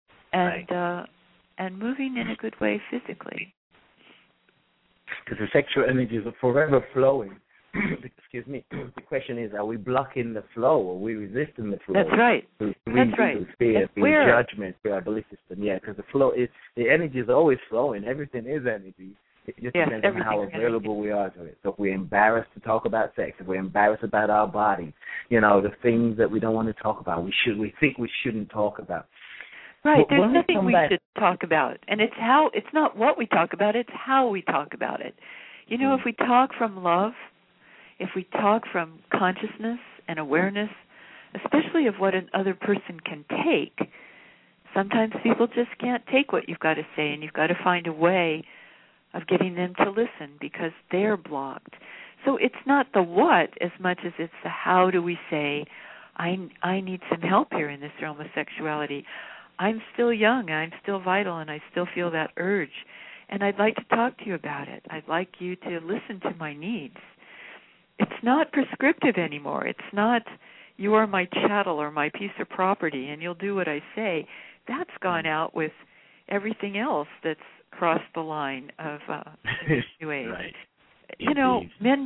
and moving in a good way physically. Because the sexual energy is forever flowing. Excuse me. The question is, are we blocking the flow? Or are we resisting the flow? That's right. Through fear, through judgment, through our belief system. Yeah, because the energy is always flowing. Everything is energy. It just depends on how available we are to it. So if we're embarrassed to talk about sex, if we're embarrassed about our bodies, the things that we don't want to talk about, we think we shouldn't talk about. Right, there's nothing we should talk about. And it's not what we talk about, it's how we talk about it. If we talk from love, if we talk from consciousness and awareness, especially of what another person can take, sometimes people just can't take what you've got to say, and you've got to find a way of getting them to listen because they're blocked. So it's not the what as much as it's the how do we say, I need some help here in this realm of sexuality. I'm still young, I'm still vital, and I still feel that urge. And I'd like to talk to you about it. I'd like you to listen to my needs. It's not prescriptive anymore. It's not, you are my chattel or my piece of property and you'll do what I say. That's gone out with everything else that's crossed the line of New Age. Right. Men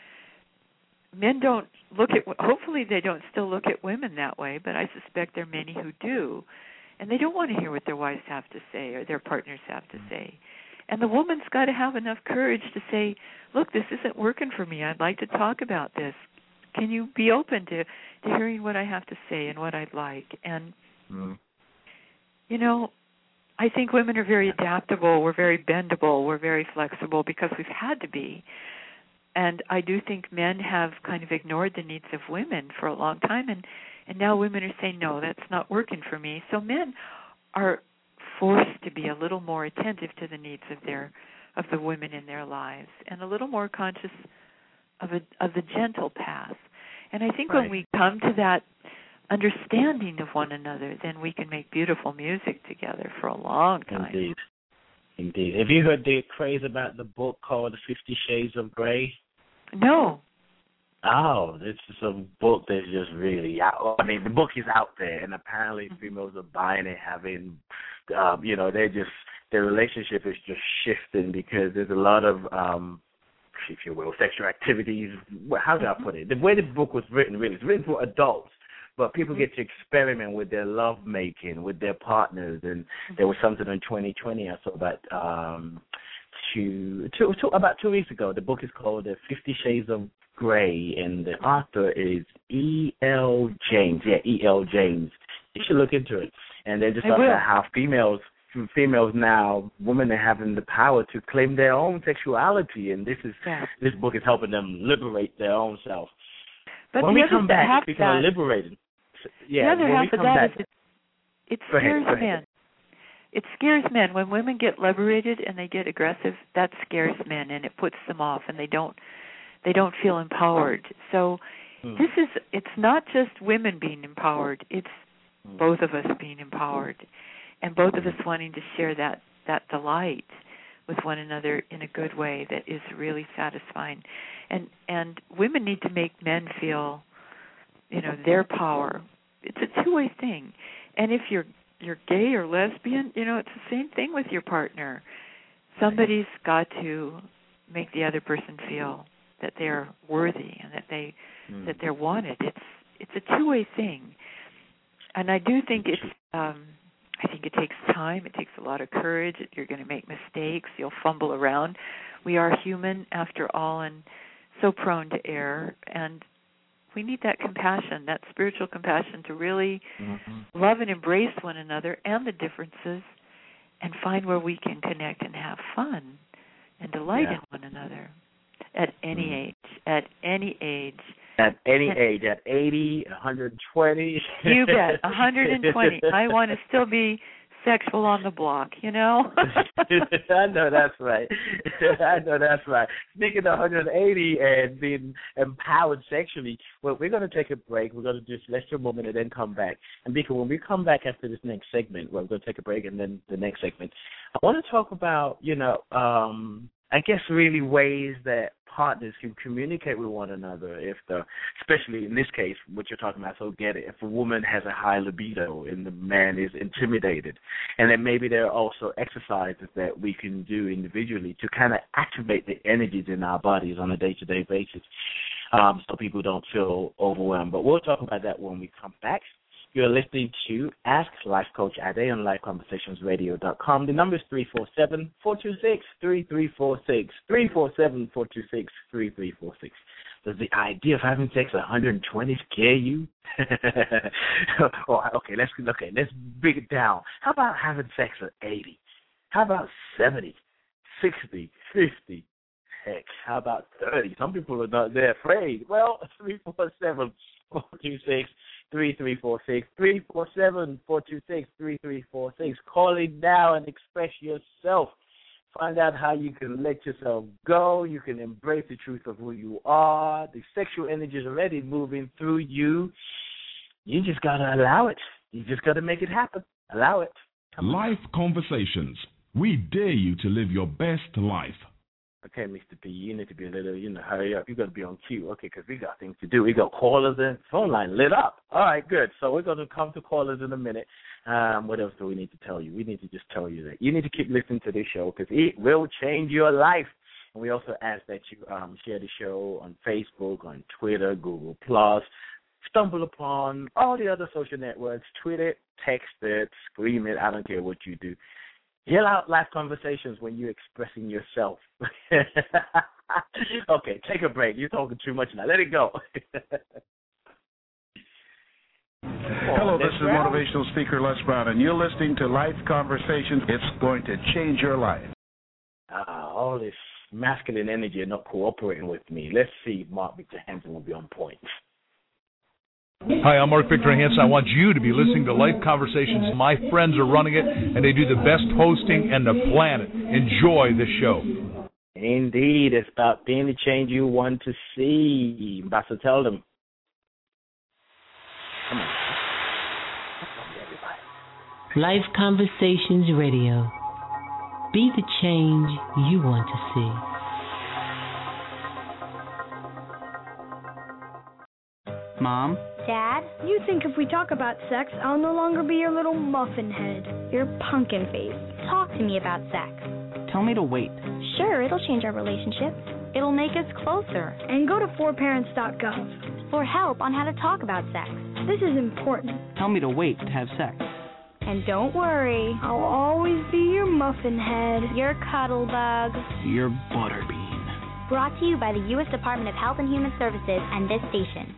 don't look at, hopefully they don't still look at women that way, but I suspect there are many who do. And they don't want to hear what their wives have to say or their partners have to say. And the woman's got to have enough courage to say, look, this isn't working for me. I'd like to talk about this. Can you be open to hearing what I have to say and what I'd like? And, I think women are very adaptable. We're very bendable. We're very flexible because we've had to be. And I do think men have kind of ignored the needs of women for a long time. And now women are saying, no, that's not working for me. So men are forced to be a little more attentive to the needs of the women in their lives and a little more conscious of the gentle path. And I think when we come to that understanding of one another, then we can make beautiful music together for a long time. Indeed. Have you heard the craze about the book called 50 Shades of Grey? No. Oh, this is a book that's just really out. I mean, the book is out there, and apparently females are buying it, having, their relationship is just shifting because there's a lot of, if you will, sexual activities. How do I put it? The way the book was written, really, it's written for adults, but people get to experiment with their love making, with their partners, and there was something in 2020 I saw about about 2 weeks ago. The book is called 50 Shades of Grey, and the author is E.L. James. Yeah, E.L. James. You should look into it. And they're just talking about how females now, women are having the power to claim their own sexuality, and this book is helping them liberate their own self. But when we come back, people are liberated. The other half of that is it scares men. It scares men. When women get liberated and they get aggressive, that scares men, and it puts them off, and they don't feel empowered. So it's not just women being empowered, it's both of us being empowered, and both of us wanting to share that delight with one another in a good way that is really satisfying. And women need to make men feel, their power. It's a two-way thing. And if you're gay or lesbian, it's the same thing with your partner. Somebody's got to make the other person feel that they're worthy and that they're wanted. It's a two-way thing. And I do think I think it takes time. It takes a lot of courage. You're going to make mistakes. You'll fumble around. We are human after all, and so prone to error. And we need that compassion, that spiritual compassion, to really love and embrace one another and the differences, and find where we can connect and have fun and delight in one another at any age. At any age, At any age, at 80, 120. You bet, 120. I want to still be sexual on the block, you know? I know that's right. I know that's right. Speaking of 180 and being empowered sexually, well, we're going to take a break. We're going to just rest for a moment and then come back. And because when we come back after this next segment, well, we're going to take a break and then the next segment, I want to talk about, I guess really ways that partners can communicate with one another especially in this case, what you're talking about, so get it, if a woman has a high libido and the man is intimidated, and then maybe there are also exercises that we can do individually to kind of activate the energies in our bodies on a day-to-day basis so people don't feel overwhelmed. But we'll talk about that when we come back. You're listening to Ask Life Coach Ade on LifeConversationsRadio.com. The number is 347-426-3346. 347-426-3346. Does the idea of having sex at 120 scare you? Okay, let's break it down. How about having sex at 80? How about 70, 60, 50? Heck, how about 30? Some people are not, they're afraid. Well, 347-426-3346. 347-426-3346. Call it now and express yourself. Find out how you can let yourself go. You can embrace the truth of who you are. The sexual energy is already moving through you. You just got to allow it. You just got to make it happen. Allow it. Life Conversations. We dare you to live your best life. Okay, Mr. P, you need to be a little, hurry up. You got to be on cue, okay, because we got things to do. We got callers in. Phone line lit up. All right, good. So we're going to come to callers in a minute. What else do we need to tell you? We need to just tell you that you need to keep listening to this show because it will change your life. And we also ask that you share the show on Facebook, on Twitter, Google+, stumble upon all the other social networks, tweet it, text it, scream it. I don't care what you do. Yell out Life Conversations when you're expressing yourself. Okay, take a break. You're talking too much now. Let it go. Hello, this is motivational speaker Les Brown, and you're listening to Life Conversations. It's going to change your life. All this masculine energy are not cooperating with me. Let's see if Mark Victor Hansen will be on point. Hi, I'm Mark Victor Hansen. I want you to be listening to Life Conversations. My friends are running it, and they do the best hosting on the planet. Enjoy the show. Indeed. It's about being the change you want to see. I'm about to tell them. Come on. Life Conversations Radio. Be the change you want to see. Mom? Dad? You think if we talk about sex, I'll no longer be your little muffin head, your pumpkin face. Talk to me about sex. Tell me to wait. Sure, it'll change our relationship. It'll make us closer. And go to forparents.gov for help on how to talk about sex. This is important. Tell me to wait to have sex. And don't worry, I'll always be your muffin head, your cuddle bug, your butterbean. Brought to you by the U.S. Department of Health and Human Services and this station.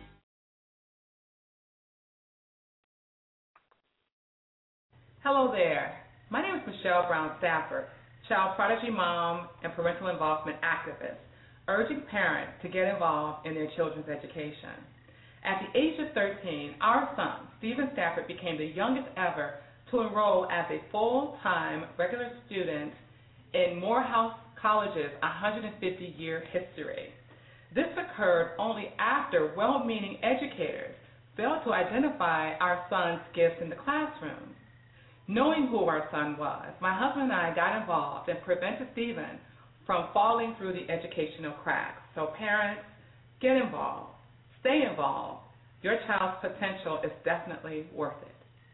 Hello there. My name is Michelle Brown Stafford, child prodigy mom and parental involvement activist, urging parents to get involved in their children's education. At the age of 13, our son, Stephen Stafford, became the youngest ever to enroll as a full-time regular student in Morehouse College's 150-year history. This occurred only after well-meaning educators failed to identify our son's gifts in the classroom. Knowing who our son was, my husband and I got involved and prevented Stephen from falling through the educational cracks. So parents, get involved. Stay involved. Your child's potential is definitely worth it.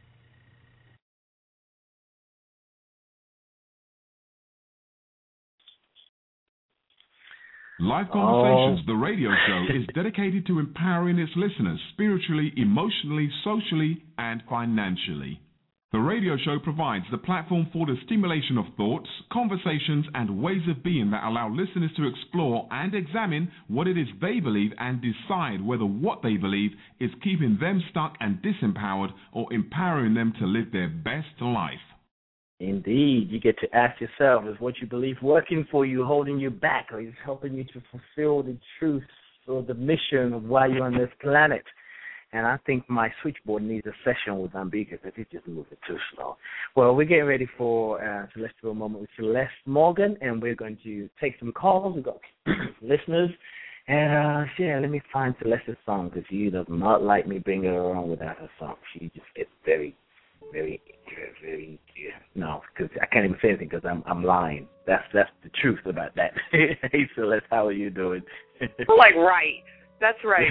Life Conversations, the radio show, is dedicated to empowering its listeners spiritually, emotionally, socially, and financially. The radio show provides the platform for the stimulation of thoughts, conversations, and ways of being that allow listeners to explore and examine what it is they believe and decide whether what they believe is keeping them stuck and disempowered or empowering them to live their best life. Indeed. You get to ask yourself, is what you believe working for you, holding you back, or is it helping you to fulfill the truth or the mission of why you're on this planet. And I think my switchboard needs a session with Ambika because it's just moving too slow. Well, we're getting ready for Celestial Moment with Celeste Morgan, and we're going to take some calls. We've got listeners. And, let me find Celeste's song because she does not like me bringing her around without her song. She just gets very, very, very, no, because I can't even say anything because I'm lying. That's the truth about that. Hey, Celeste, how are you doing? Right. That's right.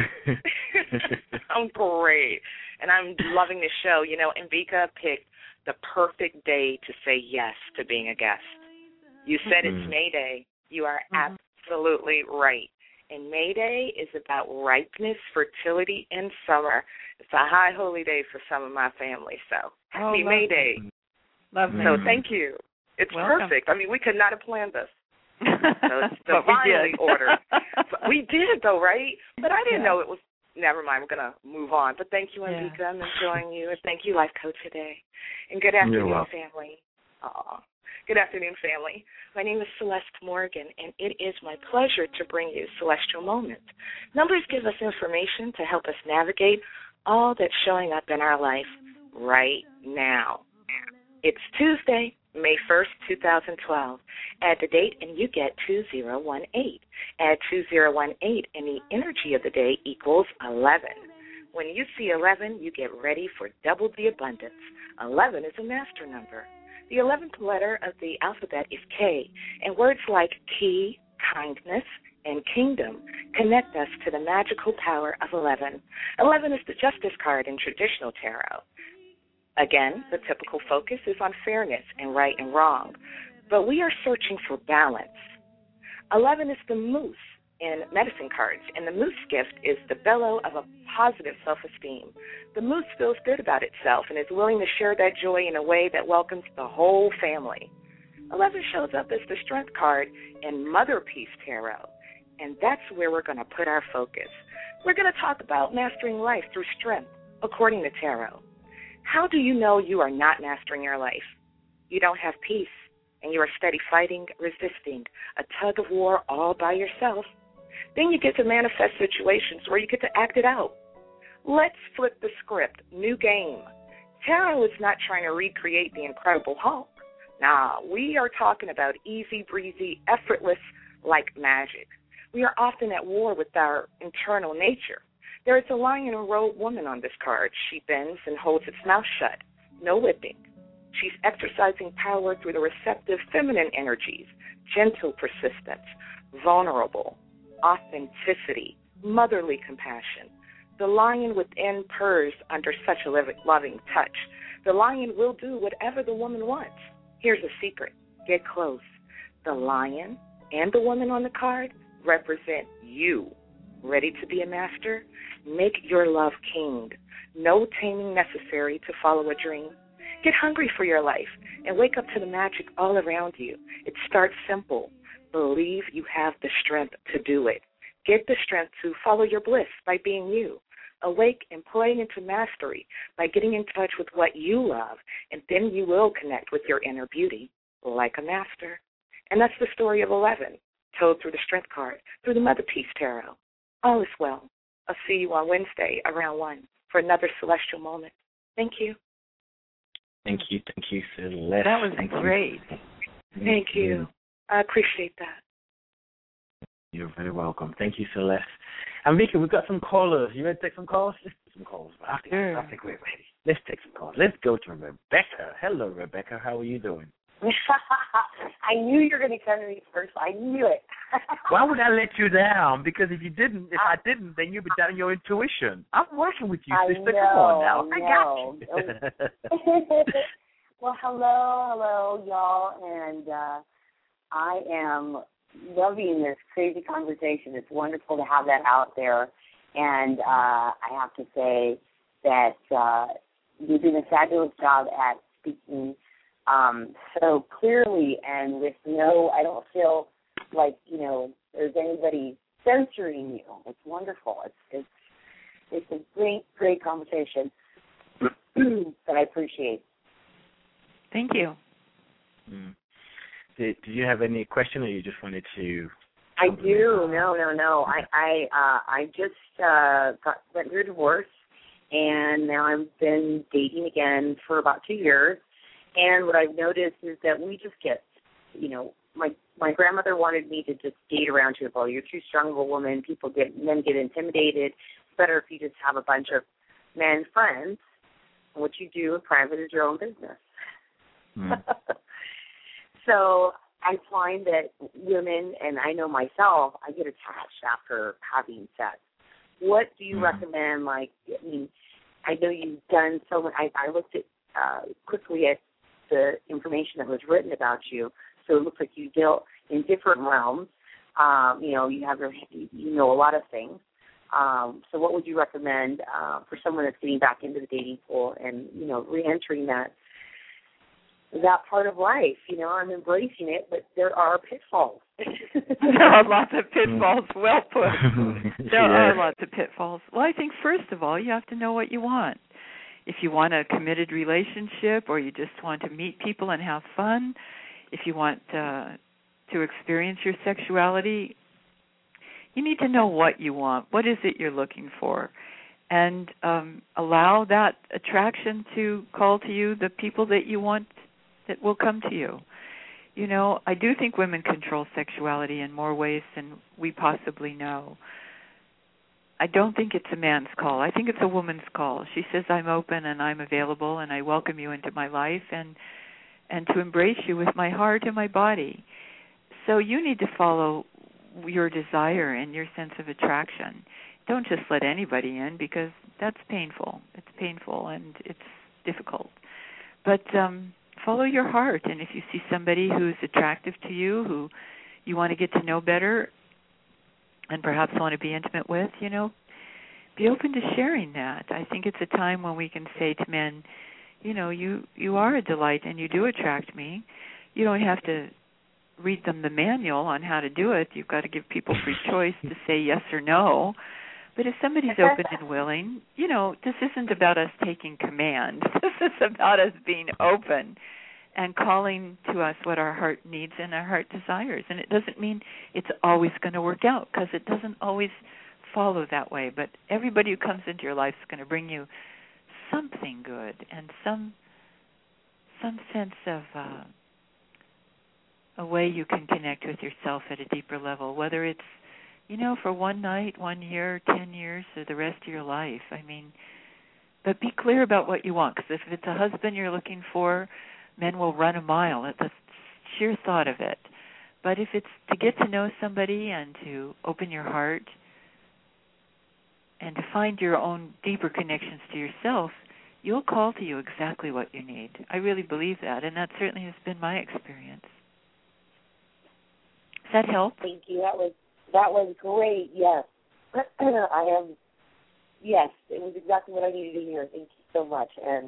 I'm great. And I'm loving this show. You know, Ambika picked the perfect day to say yes to being a guest. You said it's May Day. You are absolutely right. And May Day is about ripeness, fertility, and summer. It's a high holy day for some of my family. So happy May Day. Love that. So thank you. It's perfect. I mean, we could not have planned this. So it's divinely ordered. We did, though, right? But I didn't know it was. Never mind. We're going to move on. But thank you, Ambika. I'm enjoying you. And thank you, Life Coach, today. And good afternoon, family. Good afternoon, family. My name is Celeste Morgan, and it is my pleasure to bring you Celestial Moment. Numbers give us information to help us navigate all that's showing up in our life right now. It's Tuesday, May 1st, 2012. Add the date, and you get 2018. Add 2018, and the energy of the day equals 11. When you see 11, you get ready for double the abundance. 11 is a master number. The 11th letter of the alphabet is K, and words like key, kindness, and kingdom connect us to the magical power of 11. 11 is the justice card in traditional tarot. Again, the typical focus is on fairness and right and wrong, but we are searching for balance. 11 is the moose in medicine cards, and the moose gift is the bellow of a positive self-esteem. The moose feels good about itself and is willing to share that joy in a way that welcomes the whole family. 11 shows up as the strength card in Mother Peace Tarot, and that's where we're going to put our focus. We're going to talk about mastering life through strength, according to tarot. How do you know you are not mastering your life? You don't have peace, and you are steady fighting, resisting, a tug of war all by yourself. Then you get to manifest situations where you get to act it out. Let's flip the script. New game. Tarot is not trying to recreate the Incredible Hulk. Nah, we are talking about easy breezy, effortless like magic. We are often at war with our internal nature. There is a lion and robed woman on this card. She bends and holds its mouth shut. No whipping. She's exercising power through the receptive feminine energies, gentle persistence, vulnerable, authenticity, motherly compassion. The lion within purrs under such a loving touch. The lion will do whatever the woman wants. Here's a secret. Get close. The lion and the woman on the card represent you. Ready to be a master? Make your love king. No taming necessary to follow a dream. Get hungry for your life and wake up to the magic all around you. It starts simple. Believe you have the strength to do it. Get the strength to follow your bliss by being you. Awake and play into mastery by getting in touch with what you love, and then you will connect with your inner beauty like a master. And that's the story of 11, told through the Strength card, through the Mother Peace Tarot. All is well. I'll see you on Wednesday around 1 for another Celestial Moment. Thank you. Thank you, Celeste. That was great. Thank you. I appreciate that. You're very welcome. Thank you, Celeste. And Vika, we've got some callers. You ready to take some calls? Let's take some calls. I think we're ready. Let's take some calls. Let's go to Rebecca. Hello, Rebecca. How are you doing? I knew you were going to come to me first. I knew it. Why would I let you down? Because if I didn't, then you'd be down your intuition. I'm working with you, sister. Come on now. I got you. Well, hello, y'all, and I am loving this crazy conversation. It's wonderful to have that out there, and I have to say that you're doing a fabulous job at speaking so clearly and with I don't feel like, there's anybody censoring you. It's wonderful. It's a great conversation that I appreciate. Thank you. Did you have any question, or you just wanted to? I do. No. I just went through a divorce, and now I've been dating again for about 2 years. And what I've noticed is that we just get, my grandmother wanted me to just date around people. You're too strong of a woman. Men get intimidated. It's better if you just have a bunch of men friends. And what you do in private is your own business. So I find that women, and I know myself, I get attached after having sex. What do you recommend? I know you've done so much. I looked at quickly at the information that was written about you. So it looks like you dealt in different realms. You have a lot of things. So what would you recommend for someone that's getting back into the dating pool and re-entering that part of life? I'm embracing it, but there are pitfalls. There are lots of pitfalls. Well put. There are lots of pitfalls. Well, I think first of all, you have to know what you want. If you want a committed relationship, or you just want to meet people and have fun, if you want to experience your sexuality, you need to know what you want. What is it you're looking for? And allow that attraction to call to you the people that you want that will come to you. I do think women control sexuality in more ways than we possibly know. I don't think it's a man's call. I think it's a woman's call. She says, I'm open and I'm available and I welcome you into my life and to embrace you with my heart and my body. So you need to follow your desire and your sense of attraction. Don't just let anybody in, because that's painful. It's painful and it's difficult. But follow your heart, and if you see somebody who's attractive to you, who you want to get to know better and perhaps want to be intimate with, be open to sharing that. I think it's a time when we can say to men, you are a delight and you do attract me. You don't have to read them the manual on how to do it. You've got to give people free choice to say yes or no. But if somebody's open and willing, this isn't about us taking command. This is about us being open and calling to us what our heart needs and our heart desires. And it doesn't mean it's always going to work out, because it doesn't always follow that way. But everybody who comes into your life is going to bring you something good and some sense of a way you can connect with yourself at a deeper level, whether it's, for one night, 1 year, 10 years, or the rest of your life. But be clear about what you want, because if it's a husband you're looking for, men will run a mile at the sheer thought of it. But if it's to get to know somebody and to open your heart and to find your own deeper connections to yourself, you'll call to you exactly what you need. I really believe that, and that certainly has been my experience. Does that help? Thank you. That was great. Yes. Yes, it was exactly what I needed to hear. Thank you so much. And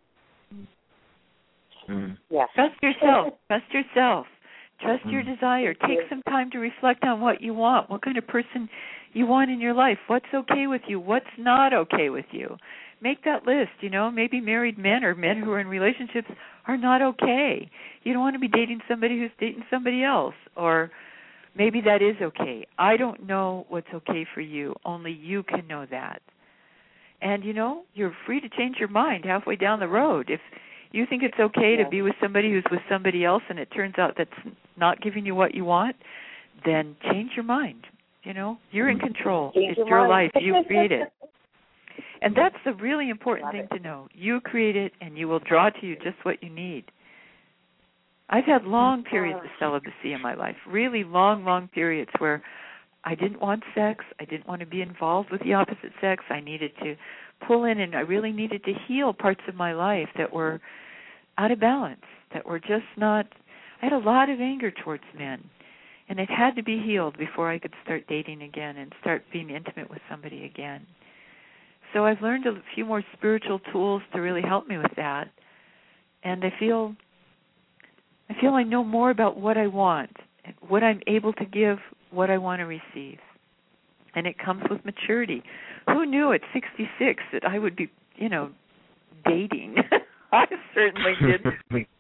yes. Trust yourself. Trust yourself. Trust your desire. Take some time to reflect on what you want, what kind of person you want in your life, what's okay with you, what's not okay with you. Make that list. Maybe married men or men who are in relationships are not okay. You don't want to be dating somebody who's dating somebody else, or maybe that is okay. I don't know what's okay for you. Only you can know that. And, you're free to change your mind halfway down the road. If you think it's okay to be with somebody who's with somebody else and it turns out that's not giving you what you want, then change your mind. You're in control. It's your life. You create it. And that's the really important thing to know. You create it, and you will draw to you just what you need. I've had long periods of celibacy in my life, really long, long periods where I didn't want sex. I didn't want to be involved with the opposite sex. I needed to pull in, and I really needed to heal parts of my life that were out of balance, that were just not. I had a lot of anger towards men, and it had to be healed before I could start dating again and start being intimate with somebody again. So I've learned a few more spiritual tools to really help me with that, and I feel I know more about what I want, and what I'm able to give, what I want to receive. And it comes with maturity. Who knew at 66 that I would be, dating? I certainly didn't.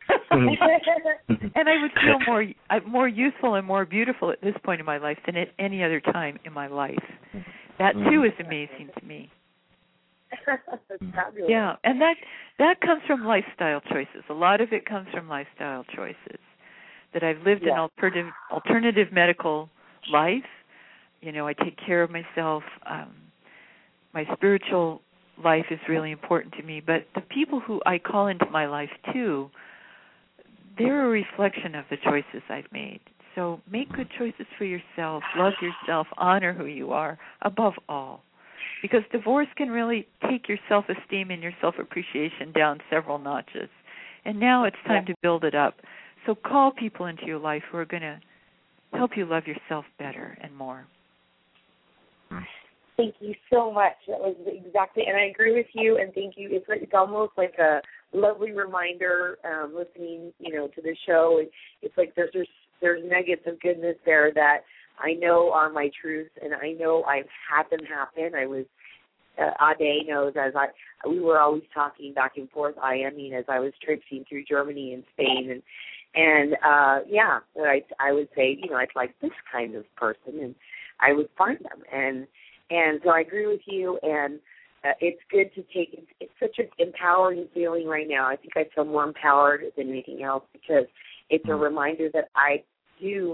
And I would feel more youthful and more beautiful at this point in my life than at any other time in my life. That too is amazing to me. Fabulous. Yeah, and that comes from lifestyle choices. A lot of it comes from lifestyle choices. That I've lived an alternative medical life. You know, I take care of myself. My spiritual life is really important to me. But the people who I call into my life too, they're a reflection of the choices I've made. So make good choices for yourself. Love yourself. Honor who you are above all. Because divorce can really take your self-esteem and your self-appreciation down several notches. And now it's time to build it up. So call people into your life who are going to help you love yourself better and more. Thank you so much. That was exactly, and I agree with you. And thank you. It's almost like a lovely reminder listening, to the show. It's like there's nuggets of goodness there that I know are my truths, and I know I've had them happen. I was Ade knows we were always talking back and forth. As I was traipsing through Germany and Spain, and I would say, I'd like this kind of person, and I would find them, and so I agree with you, and it's good to take. It's such an empowering feeling right now. I think I feel more empowered than anything else because it's a reminder that I do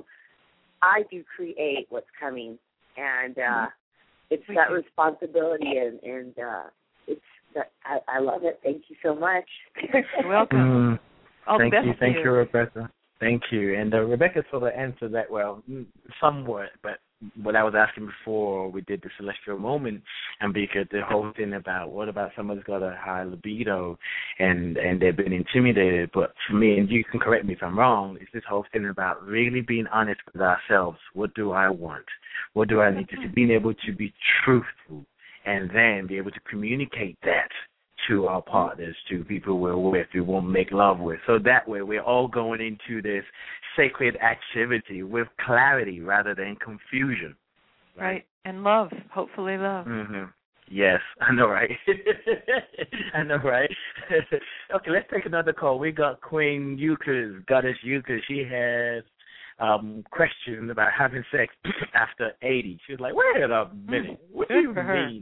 create what's coming, and it's that responsibility, and it's that I love it. Thank you so much. You're welcome. Thank you, Rebecca. Thank you. And Rebecca sort of answered that somewhat, but what I was asking before we did the celestial moment, and because the whole thing about what about somebody's got a high libido and they've been intimidated, but for me, and you can correct me if I'm wrong, it's this whole thing about really being honest with ourselves. What do I want? What do I need to do? Being able to be truthful and then be able to communicate that to our partners, to people we're with, we won't make love with. So that way we're all going into this sacred activity with clarity rather than confusion. Right. And love, hopefully love. Mm-hmm. Yes, I know, right? I know, right? Okay, let's take another call. We got Queen Euclid, Goddess Euclid. She has question about having sex after 80. She was like, wait a minute. What do you mean?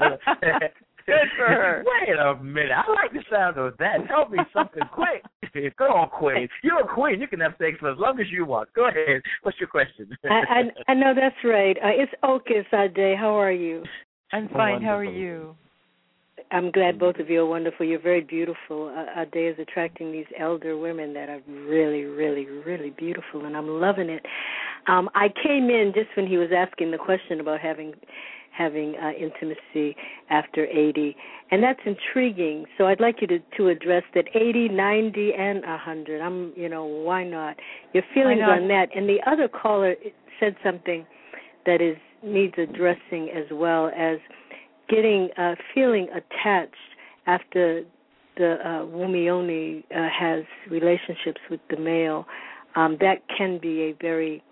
Good for her. Wait a minute. I like the sound of that. Tell me something quick. Go on, Queen. You're a queen. You can have sex for as long as you want. Go ahead. What's your question? I know that's right. It's Okis Ade. How are you? I'm fine. How are you? I'm glad both of you are wonderful. You're very beautiful. Ade is attracting these elder women that are really, really, really beautiful, and I'm loving it. I came in just when he was asking the question about having intimacy after 80, and that's intriguing. So I'd like you to address that 80, 90, and 100. Why not? Your feelings on that. And the other caller said something that needs addressing as well as feeling attached after the Wumioni has relationships with the male. That can be a very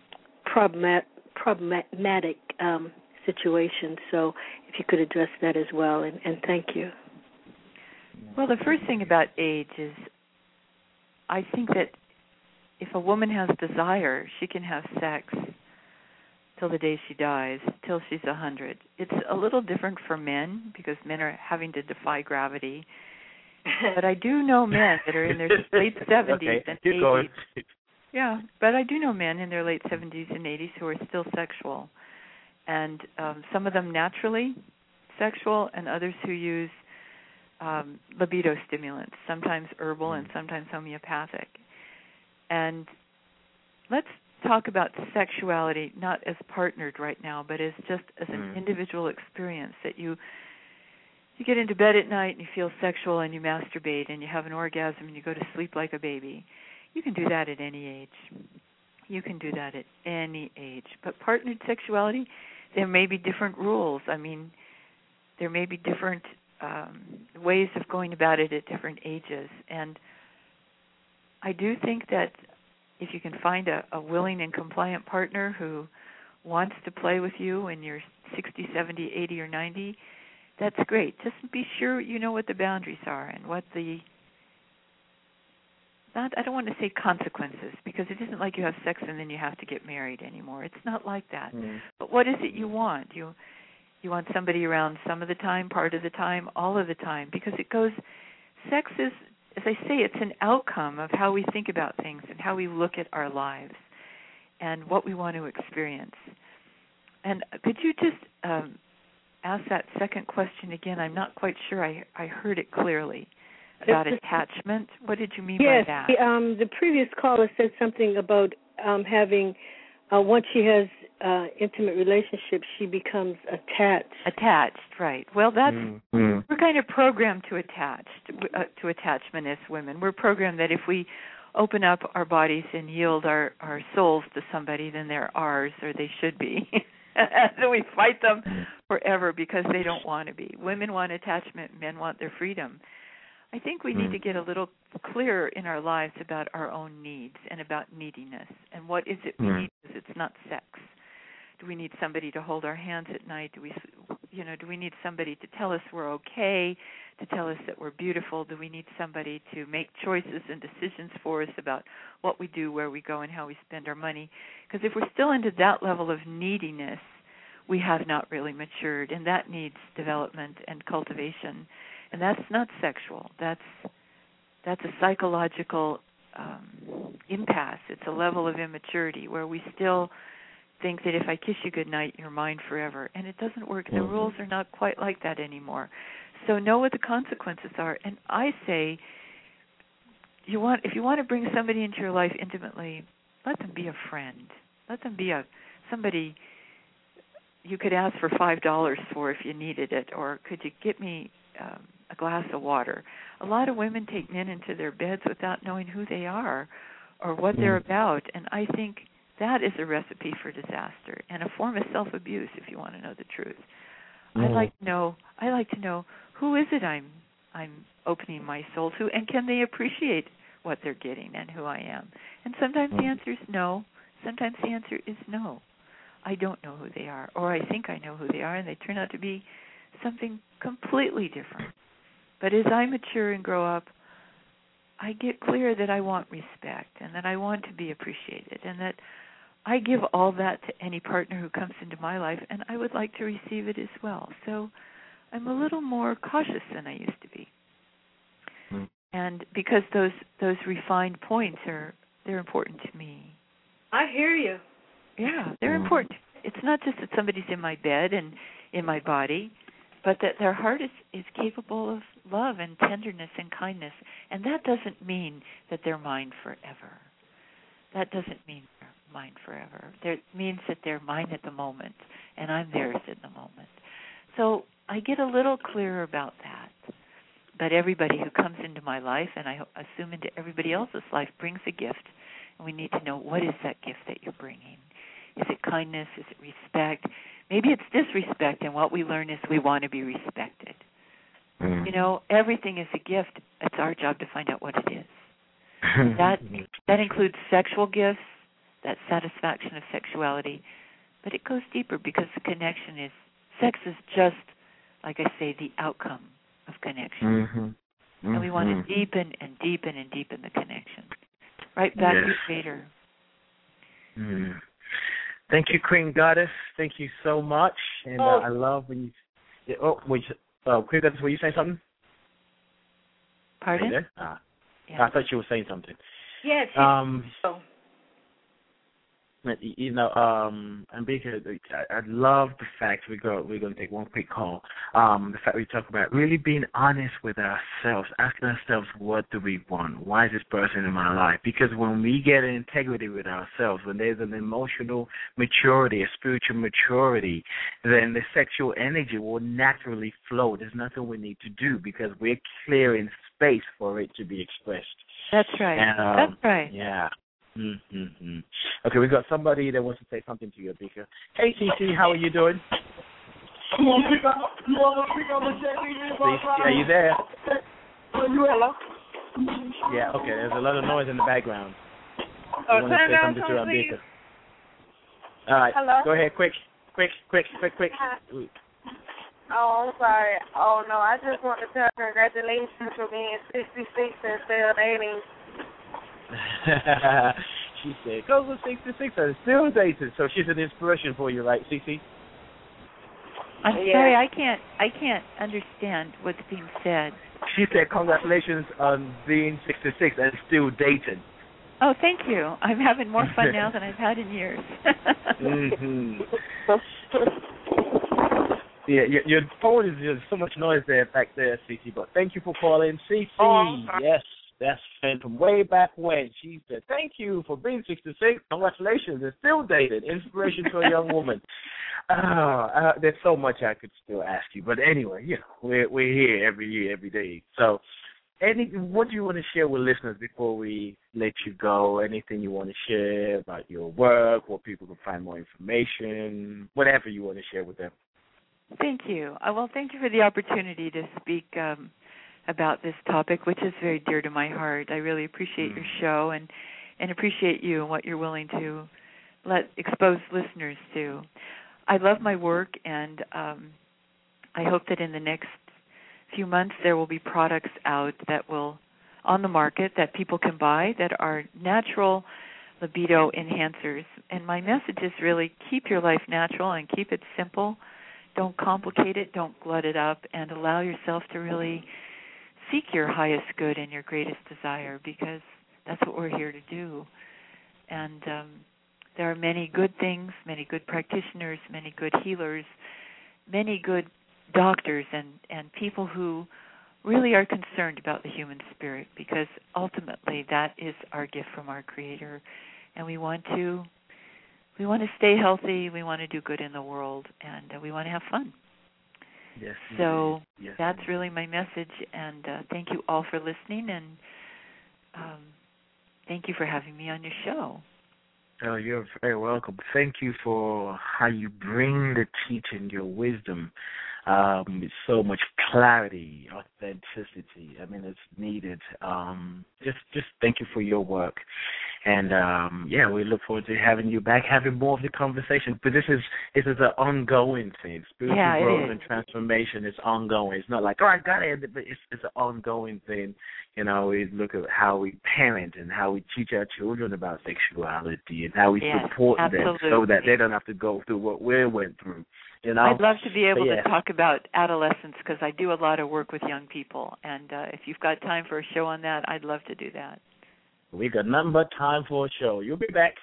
problematic situation. So if you could address that as well, and thank you. Well, the first thing about age is I think that if a woman has desire, she can have sex till the day she dies, till she's 100. It's a little different for men because men are having to defy gravity. But I do know men that are in their late 70s and 80s. Yeah, but I do know men in their late 70s and 80s who are still sexual. And some of them naturally sexual, and others who use libido stimulants, sometimes herbal and sometimes homeopathic. And let's talk about sexuality not as partnered right now, but as just as an individual experience that you get into bed at night and you feel sexual and you masturbate and you have an orgasm and you go to sleep like a baby. You can do that at any age. You can do that at any age. But partnered sexuality, there may be different rules. I mean, there may be different ways of going about it at different ages. And I do think that if you can find a willing and compliant partner who wants to play with you when you're 60, 70, 80, or 90, that's great. Just be sure you know what the boundaries are and what the not, I don't want to say consequences, because it isn't like you have sex and then you have to get married anymore. It's not like that. But what is it you want? You want somebody around some of the time, part of the time, all of the time, because it goes, sex is, as I say, it's an outcome of how we think about things and how we look at our lives and what we want to experience. And could you just ask that second question again? I'm not quite sure I heard it clearly. About attachment? What did you mean by that? Yes, the previous caller said something about having, once she has intimate relationships, she becomes attached. Attached, right. Well, that's, we're kind of programmed to attachment as women. We're programmed that if we open up our bodies and yield our souls to somebody, then they're ours, or they should be. And then we fight them forever because they don't want to be. Women want attachment, men want their freedom. I think we need to get a little clearer in our lives about our own needs and about neediness. And what is it we need? Because it's not sex. Do we need somebody to hold our hands at night? Do we need somebody to tell us we're okay, to tell us that we're beautiful? Do we need somebody to make choices and decisions for us about what we do, where we go, and how we spend our money? Because if we're still into that level of neediness, we have not really matured, and that needs development and cultivation. And that's not sexual. That's a psychological impasse. It's a level of immaturity where we still think that if I kiss you goodnight, you're mine forever. And it doesn't work. The rules are not quite like that anymore. So know what the consequences are. And I say, if you want to bring somebody into your life intimately, let them be a friend. Let them be somebody you could ask for $5 for if you needed it, or could you get me a glass of water. A lot of women take men into their beds without knowing who they are or what they're about, and I think that is a recipe for disaster and a form of self-abuse, if you want to know the truth. I like to know who is it I'm opening my soul to, and can they appreciate what they're getting and who I am? And sometimes the answer is no. Sometimes the answer is no. I don't know who they are, or I think I know who they are, and they turn out to be something completely different. But as I mature and grow up, I get clear that I want respect and that I want to be appreciated and that I give all that to any partner who comes into my life, and I would like to receive it as well. So I'm a little more cautious than I used to be. And because those refined points they're important to me. I hear you. Yeah, they're important. It's not just that somebody's in my bed and in my body, but that their heart is capable of love and tenderness and kindness. And that doesn't mean that they're mine forever. That doesn't mean they're mine forever. It means that they're mine at the moment, and I'm theirs in the moment. So I get a little clearer about that. But everybody who comes into my life, and I assume into everybody else's life, brings a gift. And we need to know, what is that gift that you're bringing? Is it kindness? Is it respect? Maybe it's disrespect, and what we learn is we want to be respected. You know, everything is a gift. It's our job to find out what it is. That includes sexual gifts, that satisfaction of sexuality, but it goes deeper because the connection is, sex is just, like I say, the outcome of connection. And we want to deepen and deepen and deepen the connection. Right back to Vader. Thank you, Queen Goddess. Thank you so much. And I love when you... Queen Goddess, were you saying something? Pardon? I thought you were saying something. Yes. Ambika, I love the fact we're going to take one quick call. The fact we talk about really being honest with ourselves, asking ourselves, what do we want? Why is this person in my life? Because when we get in integrity with ourselves, when there's an emotional maturity, a spiritual maturity, then the sexual energy will naturally flow. There's nothing we need to do because we're clearing space for it to be expressed. That's right. And, that's right. Yeah. Okay, we got somebody that wants to say something to you, Abika. Hey, CC, how are you doing? Are you there? Hello? Yeah, okay, there's a lot of noise in the background. Oh, you want to say something to Abika? All right, hello? Go ahead, quick. Oh, I'm sorry. Oh, no, I just want to tell congratulations for being 66 instead of 80. She said, Coco 66 are still dating. So she's an inspiration for you, right, Cece? I'm sorry, I can't understand what's being said. She said, congratulations on being 66 and still dating. Oh, thank you. I'm having more fun now than I've had in years. Yeah, your phone is just so much noise there back there, Cece. But thank you for calling, Cece. Yes, that's from way back when. She said, "Thank you for being 66. Congratulations, and still dated. Inspiration to a young woman." There's so much I could still ask you, but anyway, we're here every year, every day. So, what do you want to share with listeners before we let you go? Anything you want to share about your work, where people can find more information, whatever you want to share with them? Thank you. Well, thank you for the opportunity to speak about this topic, which is very dear to my heart. I really appreciate your show and appreciate you and what you're willing to expose listeners to. I love my work, and I hope that in the next few months there will be products out that will on the market that people can buy that are natural libido enhancers. And my message is really keep your life natural and keep it simple. Don't complicate it, don't glut it up, and allow yourself to really seek your highest good and your greatest desire, because that's what we're here to do. And there are many good things, many good practitioners, many good healers, many good doctors and people who really are concerned about the human spirit, because ultimately that is our gift from our Creator, and we want to stay healthy, we want to do good in the world, and we want to have fun. Yes. So yes. That's really my message, and thank you all for listening, and thank you for having me on your show. Oh, you're very welcome. Thank you for how you bring the teaching, your wisdom, with so much clarity, authenticity. I mean, it's needed. Just thank you for your work. And, we look forward to having you back, having more of the conversation. But this is an ongoing thing. Spiritual growth and transformation is ongoing. It's not like, I got it, but it's an ongoing thing. We look at how we parent and how we teach our children about sexuality and how we support them so that they don't have to go through what we went through. I'd love to be able to talk about adolescence, because I do a lot of work with young people. And if you've got time for a show on that, I'd love to do that. We got nothing but time for a show. You'll be back.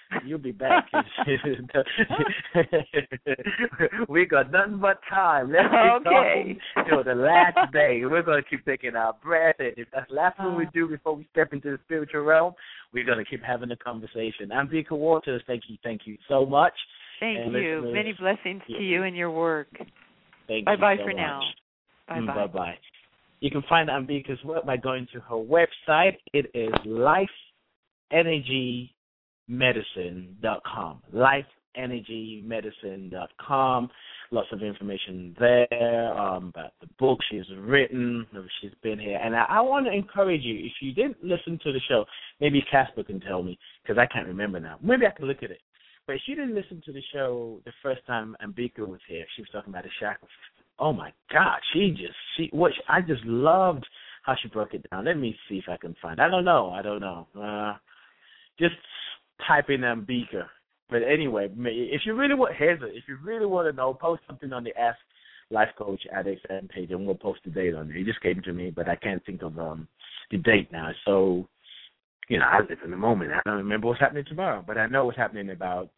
We got nothing but time. Let's keep talking till the last day. We're going to keep taking our breath. And if that's the last thing we do before we step into the spiritual realm, we're going to keep having a conversation. I'm Vika Waters. Thank you so much. Thank you. Many blessings to you and your work. Bye-bye for now. Bye-bye. Bye-bye. You can find Ambika's work by going to her website. It is lifeenergymedicine.com. lifeenergymedicine.com. Lots of information there about the book she's written. She's been here. And I want to encourage you, if you didn't listen to the show, maybe Casper can tell me, because I can't remember now. Maybe I can look at it. But if you didn't listen to the show the first time Ambika was here, she was talking about the chakra system. Oh my God, I just loved how she broke it down. Let me see if I can find. I don't know. Just type in Ambika. But anyway, if you really want to know, post something on the Ask Life Coach @XM page, and we'll post the date on there. It just came to me, but I can't think of the date now. So, I live in the moment. I don't remember what's happening tomorrow, but I know what's happening in about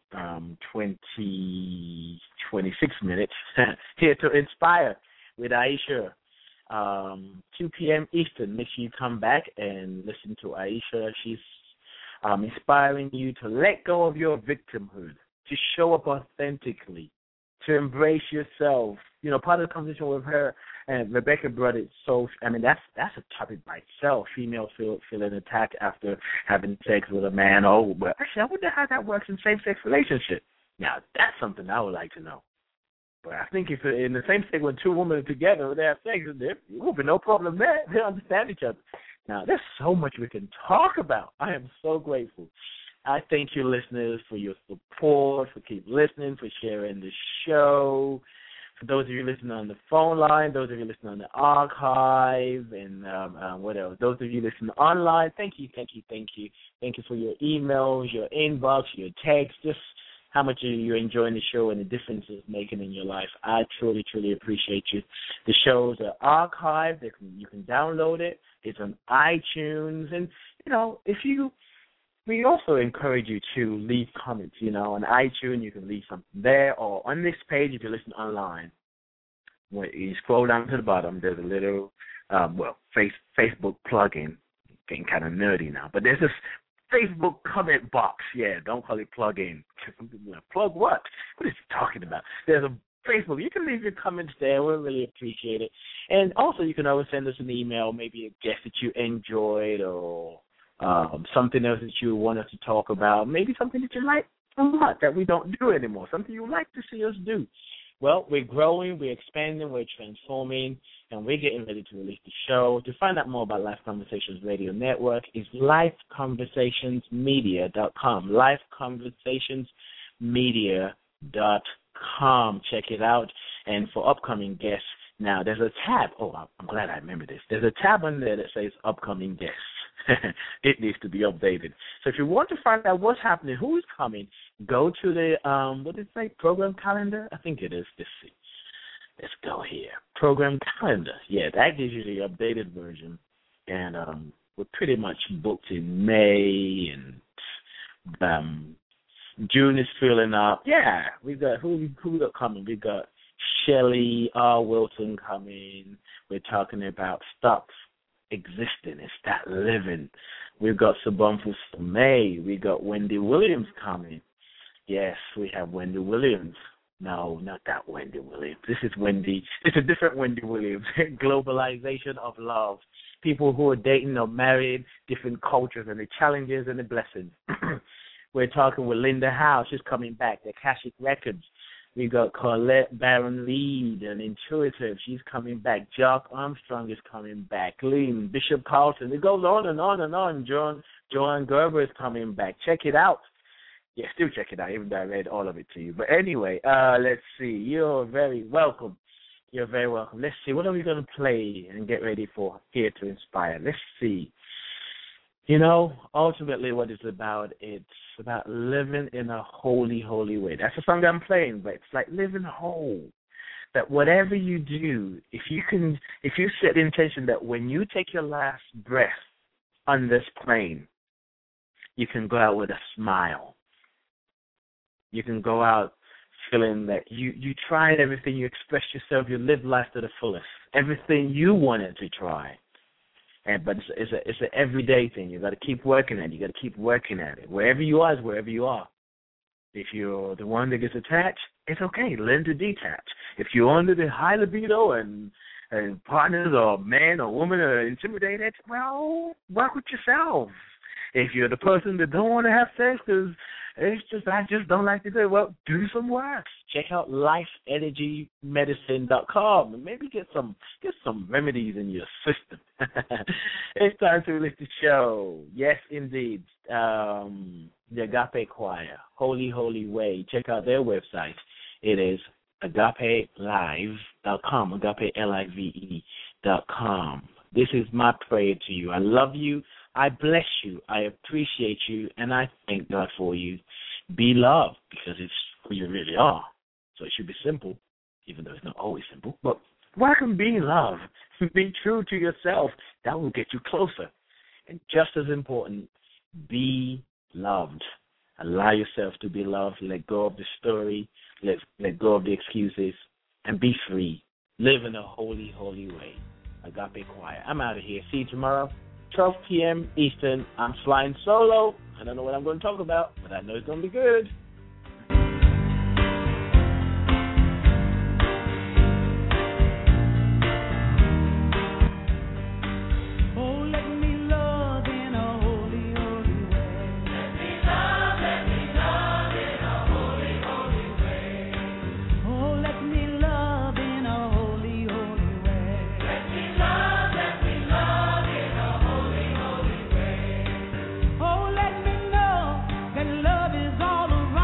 26 minutes here to Inspire with Aisha. 2 p.m. Eastern. Make sure you come back and listen to Aisha. She's inspiring you to let go of your victimhood, to show up authentically, to embrace yourself. Part of the conversation with her and Rebecca brought it. So, that's a topic by itself. Females feeling attacked after having sex with a man. Oh, but actually, I wonder how that works in same-sex relationships. Now, that's something I would like to know. But I think if in the same sex, when two women are together, they have sex, there will be no problem there. They understand each other. Now, there's so much we can talk about. I am so grateful. I thank you, listeners, for your support, for keep listening, for sharing the show, For those of you listening on the phone line, those of you listening on the archive, and what else? Those of you listening online, thank you. Thank you for your emails, your inbox, your texts, just how much you're enjoying the show and the difference it's making in your life. I truly, truly appreciate you. The shows are archived. You can download it. It's on iTunes. And, we also encourage you to leave comments. On iTunes, you can leave something there, or on this page if you listen online. When you scroll down to the bottom, there's a little, Facebook plugin. Getting kind of nerdy now, but there's this Facebook comment box. Yeah, don't call it plug-in. Plug what? What is he talking about? There's a Facebook. You can leave your comments there. We'll really appreciate it. And also, you can always send us an email, maybe a guest that you enjoyed, or something else that you want us to talk about, maybe something that you like a lot that we don't do anymore, something you like to see us do. Well, we're growing, we're expanding, we're transforming, and we're getting ready to release the show. To find out more about Life Conversations Radio Network is lifeconversationsmedia.com, lifeconversationsmedia.com. Check it out. And for upcoming guests, now there's a tab. Oh, I'm glad I remember this. There's a tab on there that says upcoming guests. It needs to be updated. So if you want to find out what's happening, who's coming, go to the, what did it say, program calendar? I think it is. Let's go here. Program calendar. Yeah, that gives you the updated version. And we're pretty much booked in May, and June is filling up. Yeah, we got, who got coming? We got Shelley R. Wilson coming. We're talking about Stop Existing and Start Living. We've got Sabonfu May. We got Wendy Williams coming. Yes, we have Wendy Williams. No, not that Wendy Williams. This is Wendy. It's a different Wendy Williams. Globalization of love. People who are dating or married, different cultures and the challenges and the blessings. We're talking with Linda Howe. She's coming back. The Akashic Records. We got Colette Baron Lead, an intuitive. She's coming back. Jock Armstrong is coming back. Lynn, Bishop Carlton. It goes on and on and on. Joanne Gerber is coming back. Check it out. Yeah, still check it out, even though I read all of it to you. But anyway, let's see. You're very welcome. You're very welcome. Let's see. What are we going to play and get ready for Here to Inspire? Let's see. Ultimately what it's about living in a holy, holy way. That's the song I'm playing, but it's like living whole. That whatever you do, if you set the intention that when you take your last breath on this plane, you can go out with a smile. You can go out feeling that you tried everything, you expressed yourself, you lived life to the fullest. Everything you wanted to try. But it's an everyday thing. You got to keep working at it. You got to keep working at it. Wherever you are is wherever you are. If you're the one that gets attached, it's okay. Learn to detach. If you're under the high libido and partners or man or woman are intimidated, well, work with yourself. If you're the person that don't want to have sex because I just don't like to do it, well, do some work. Check out lifeenergymedicine.com and maybe get some remedies in your system. It's time to release the show. Yes, indeed. The Agape Choir, Holy, Holy Way. Check out their website. It is agapelive.com, agapelive.com. This is my prayer to you. I love you. I bless you. I appreciate you. And I thank God for you. Be loved because it's who you really are. So it should be simple, even though it's not always simple. But welcome being loved. Be true to yourself. That will get you closer. And just as important, be loved. Allow yourself to be loved. Let go of the story. Let go of the excuses. And be free. Live in a holy, holy way. Agape Choir. I'm out of here. See you tomorrow, 12 p.m. Eastern. I'm flying solo. I don't know what I'm going to talk about, but I know it's going to be good. Love is all around.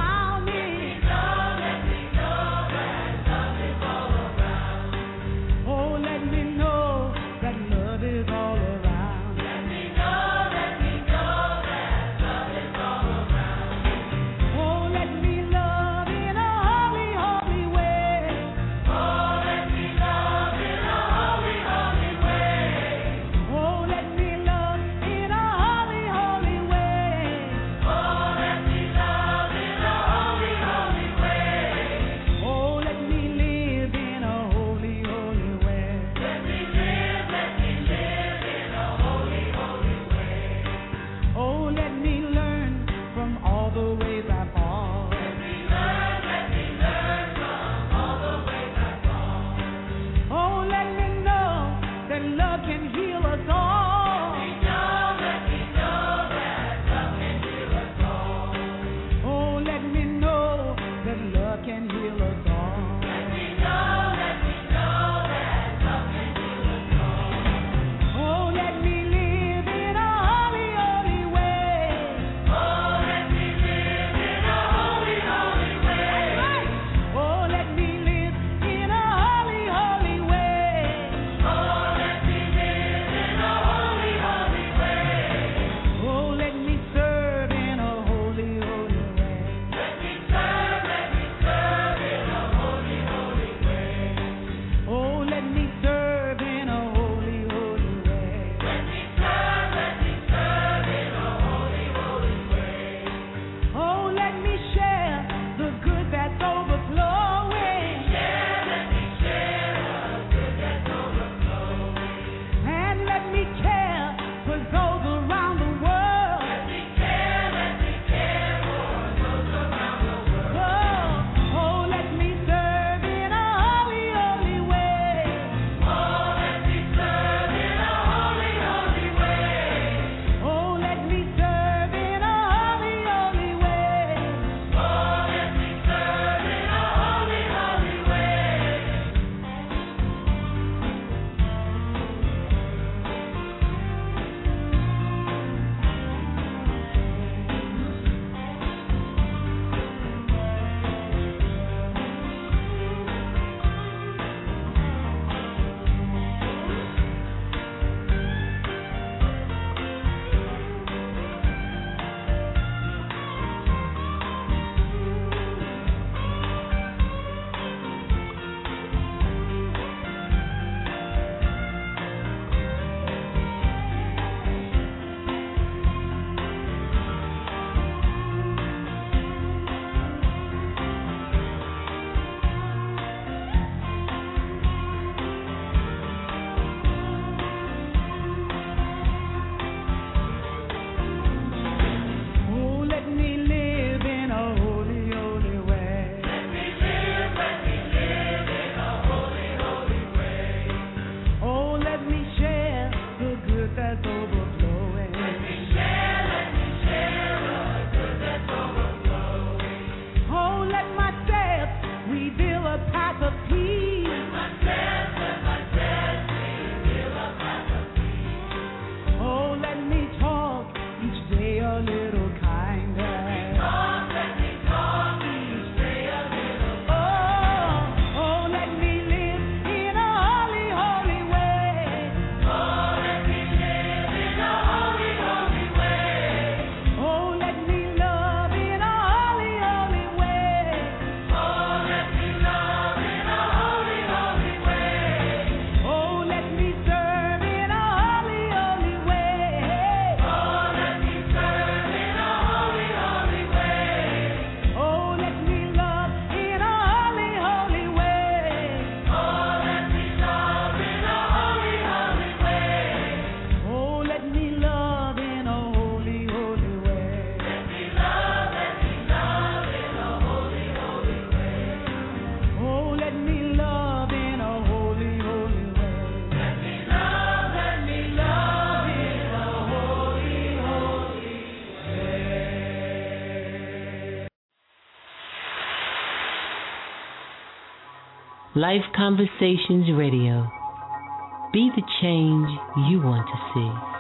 Life Conversations Radio. Be the change you want to see.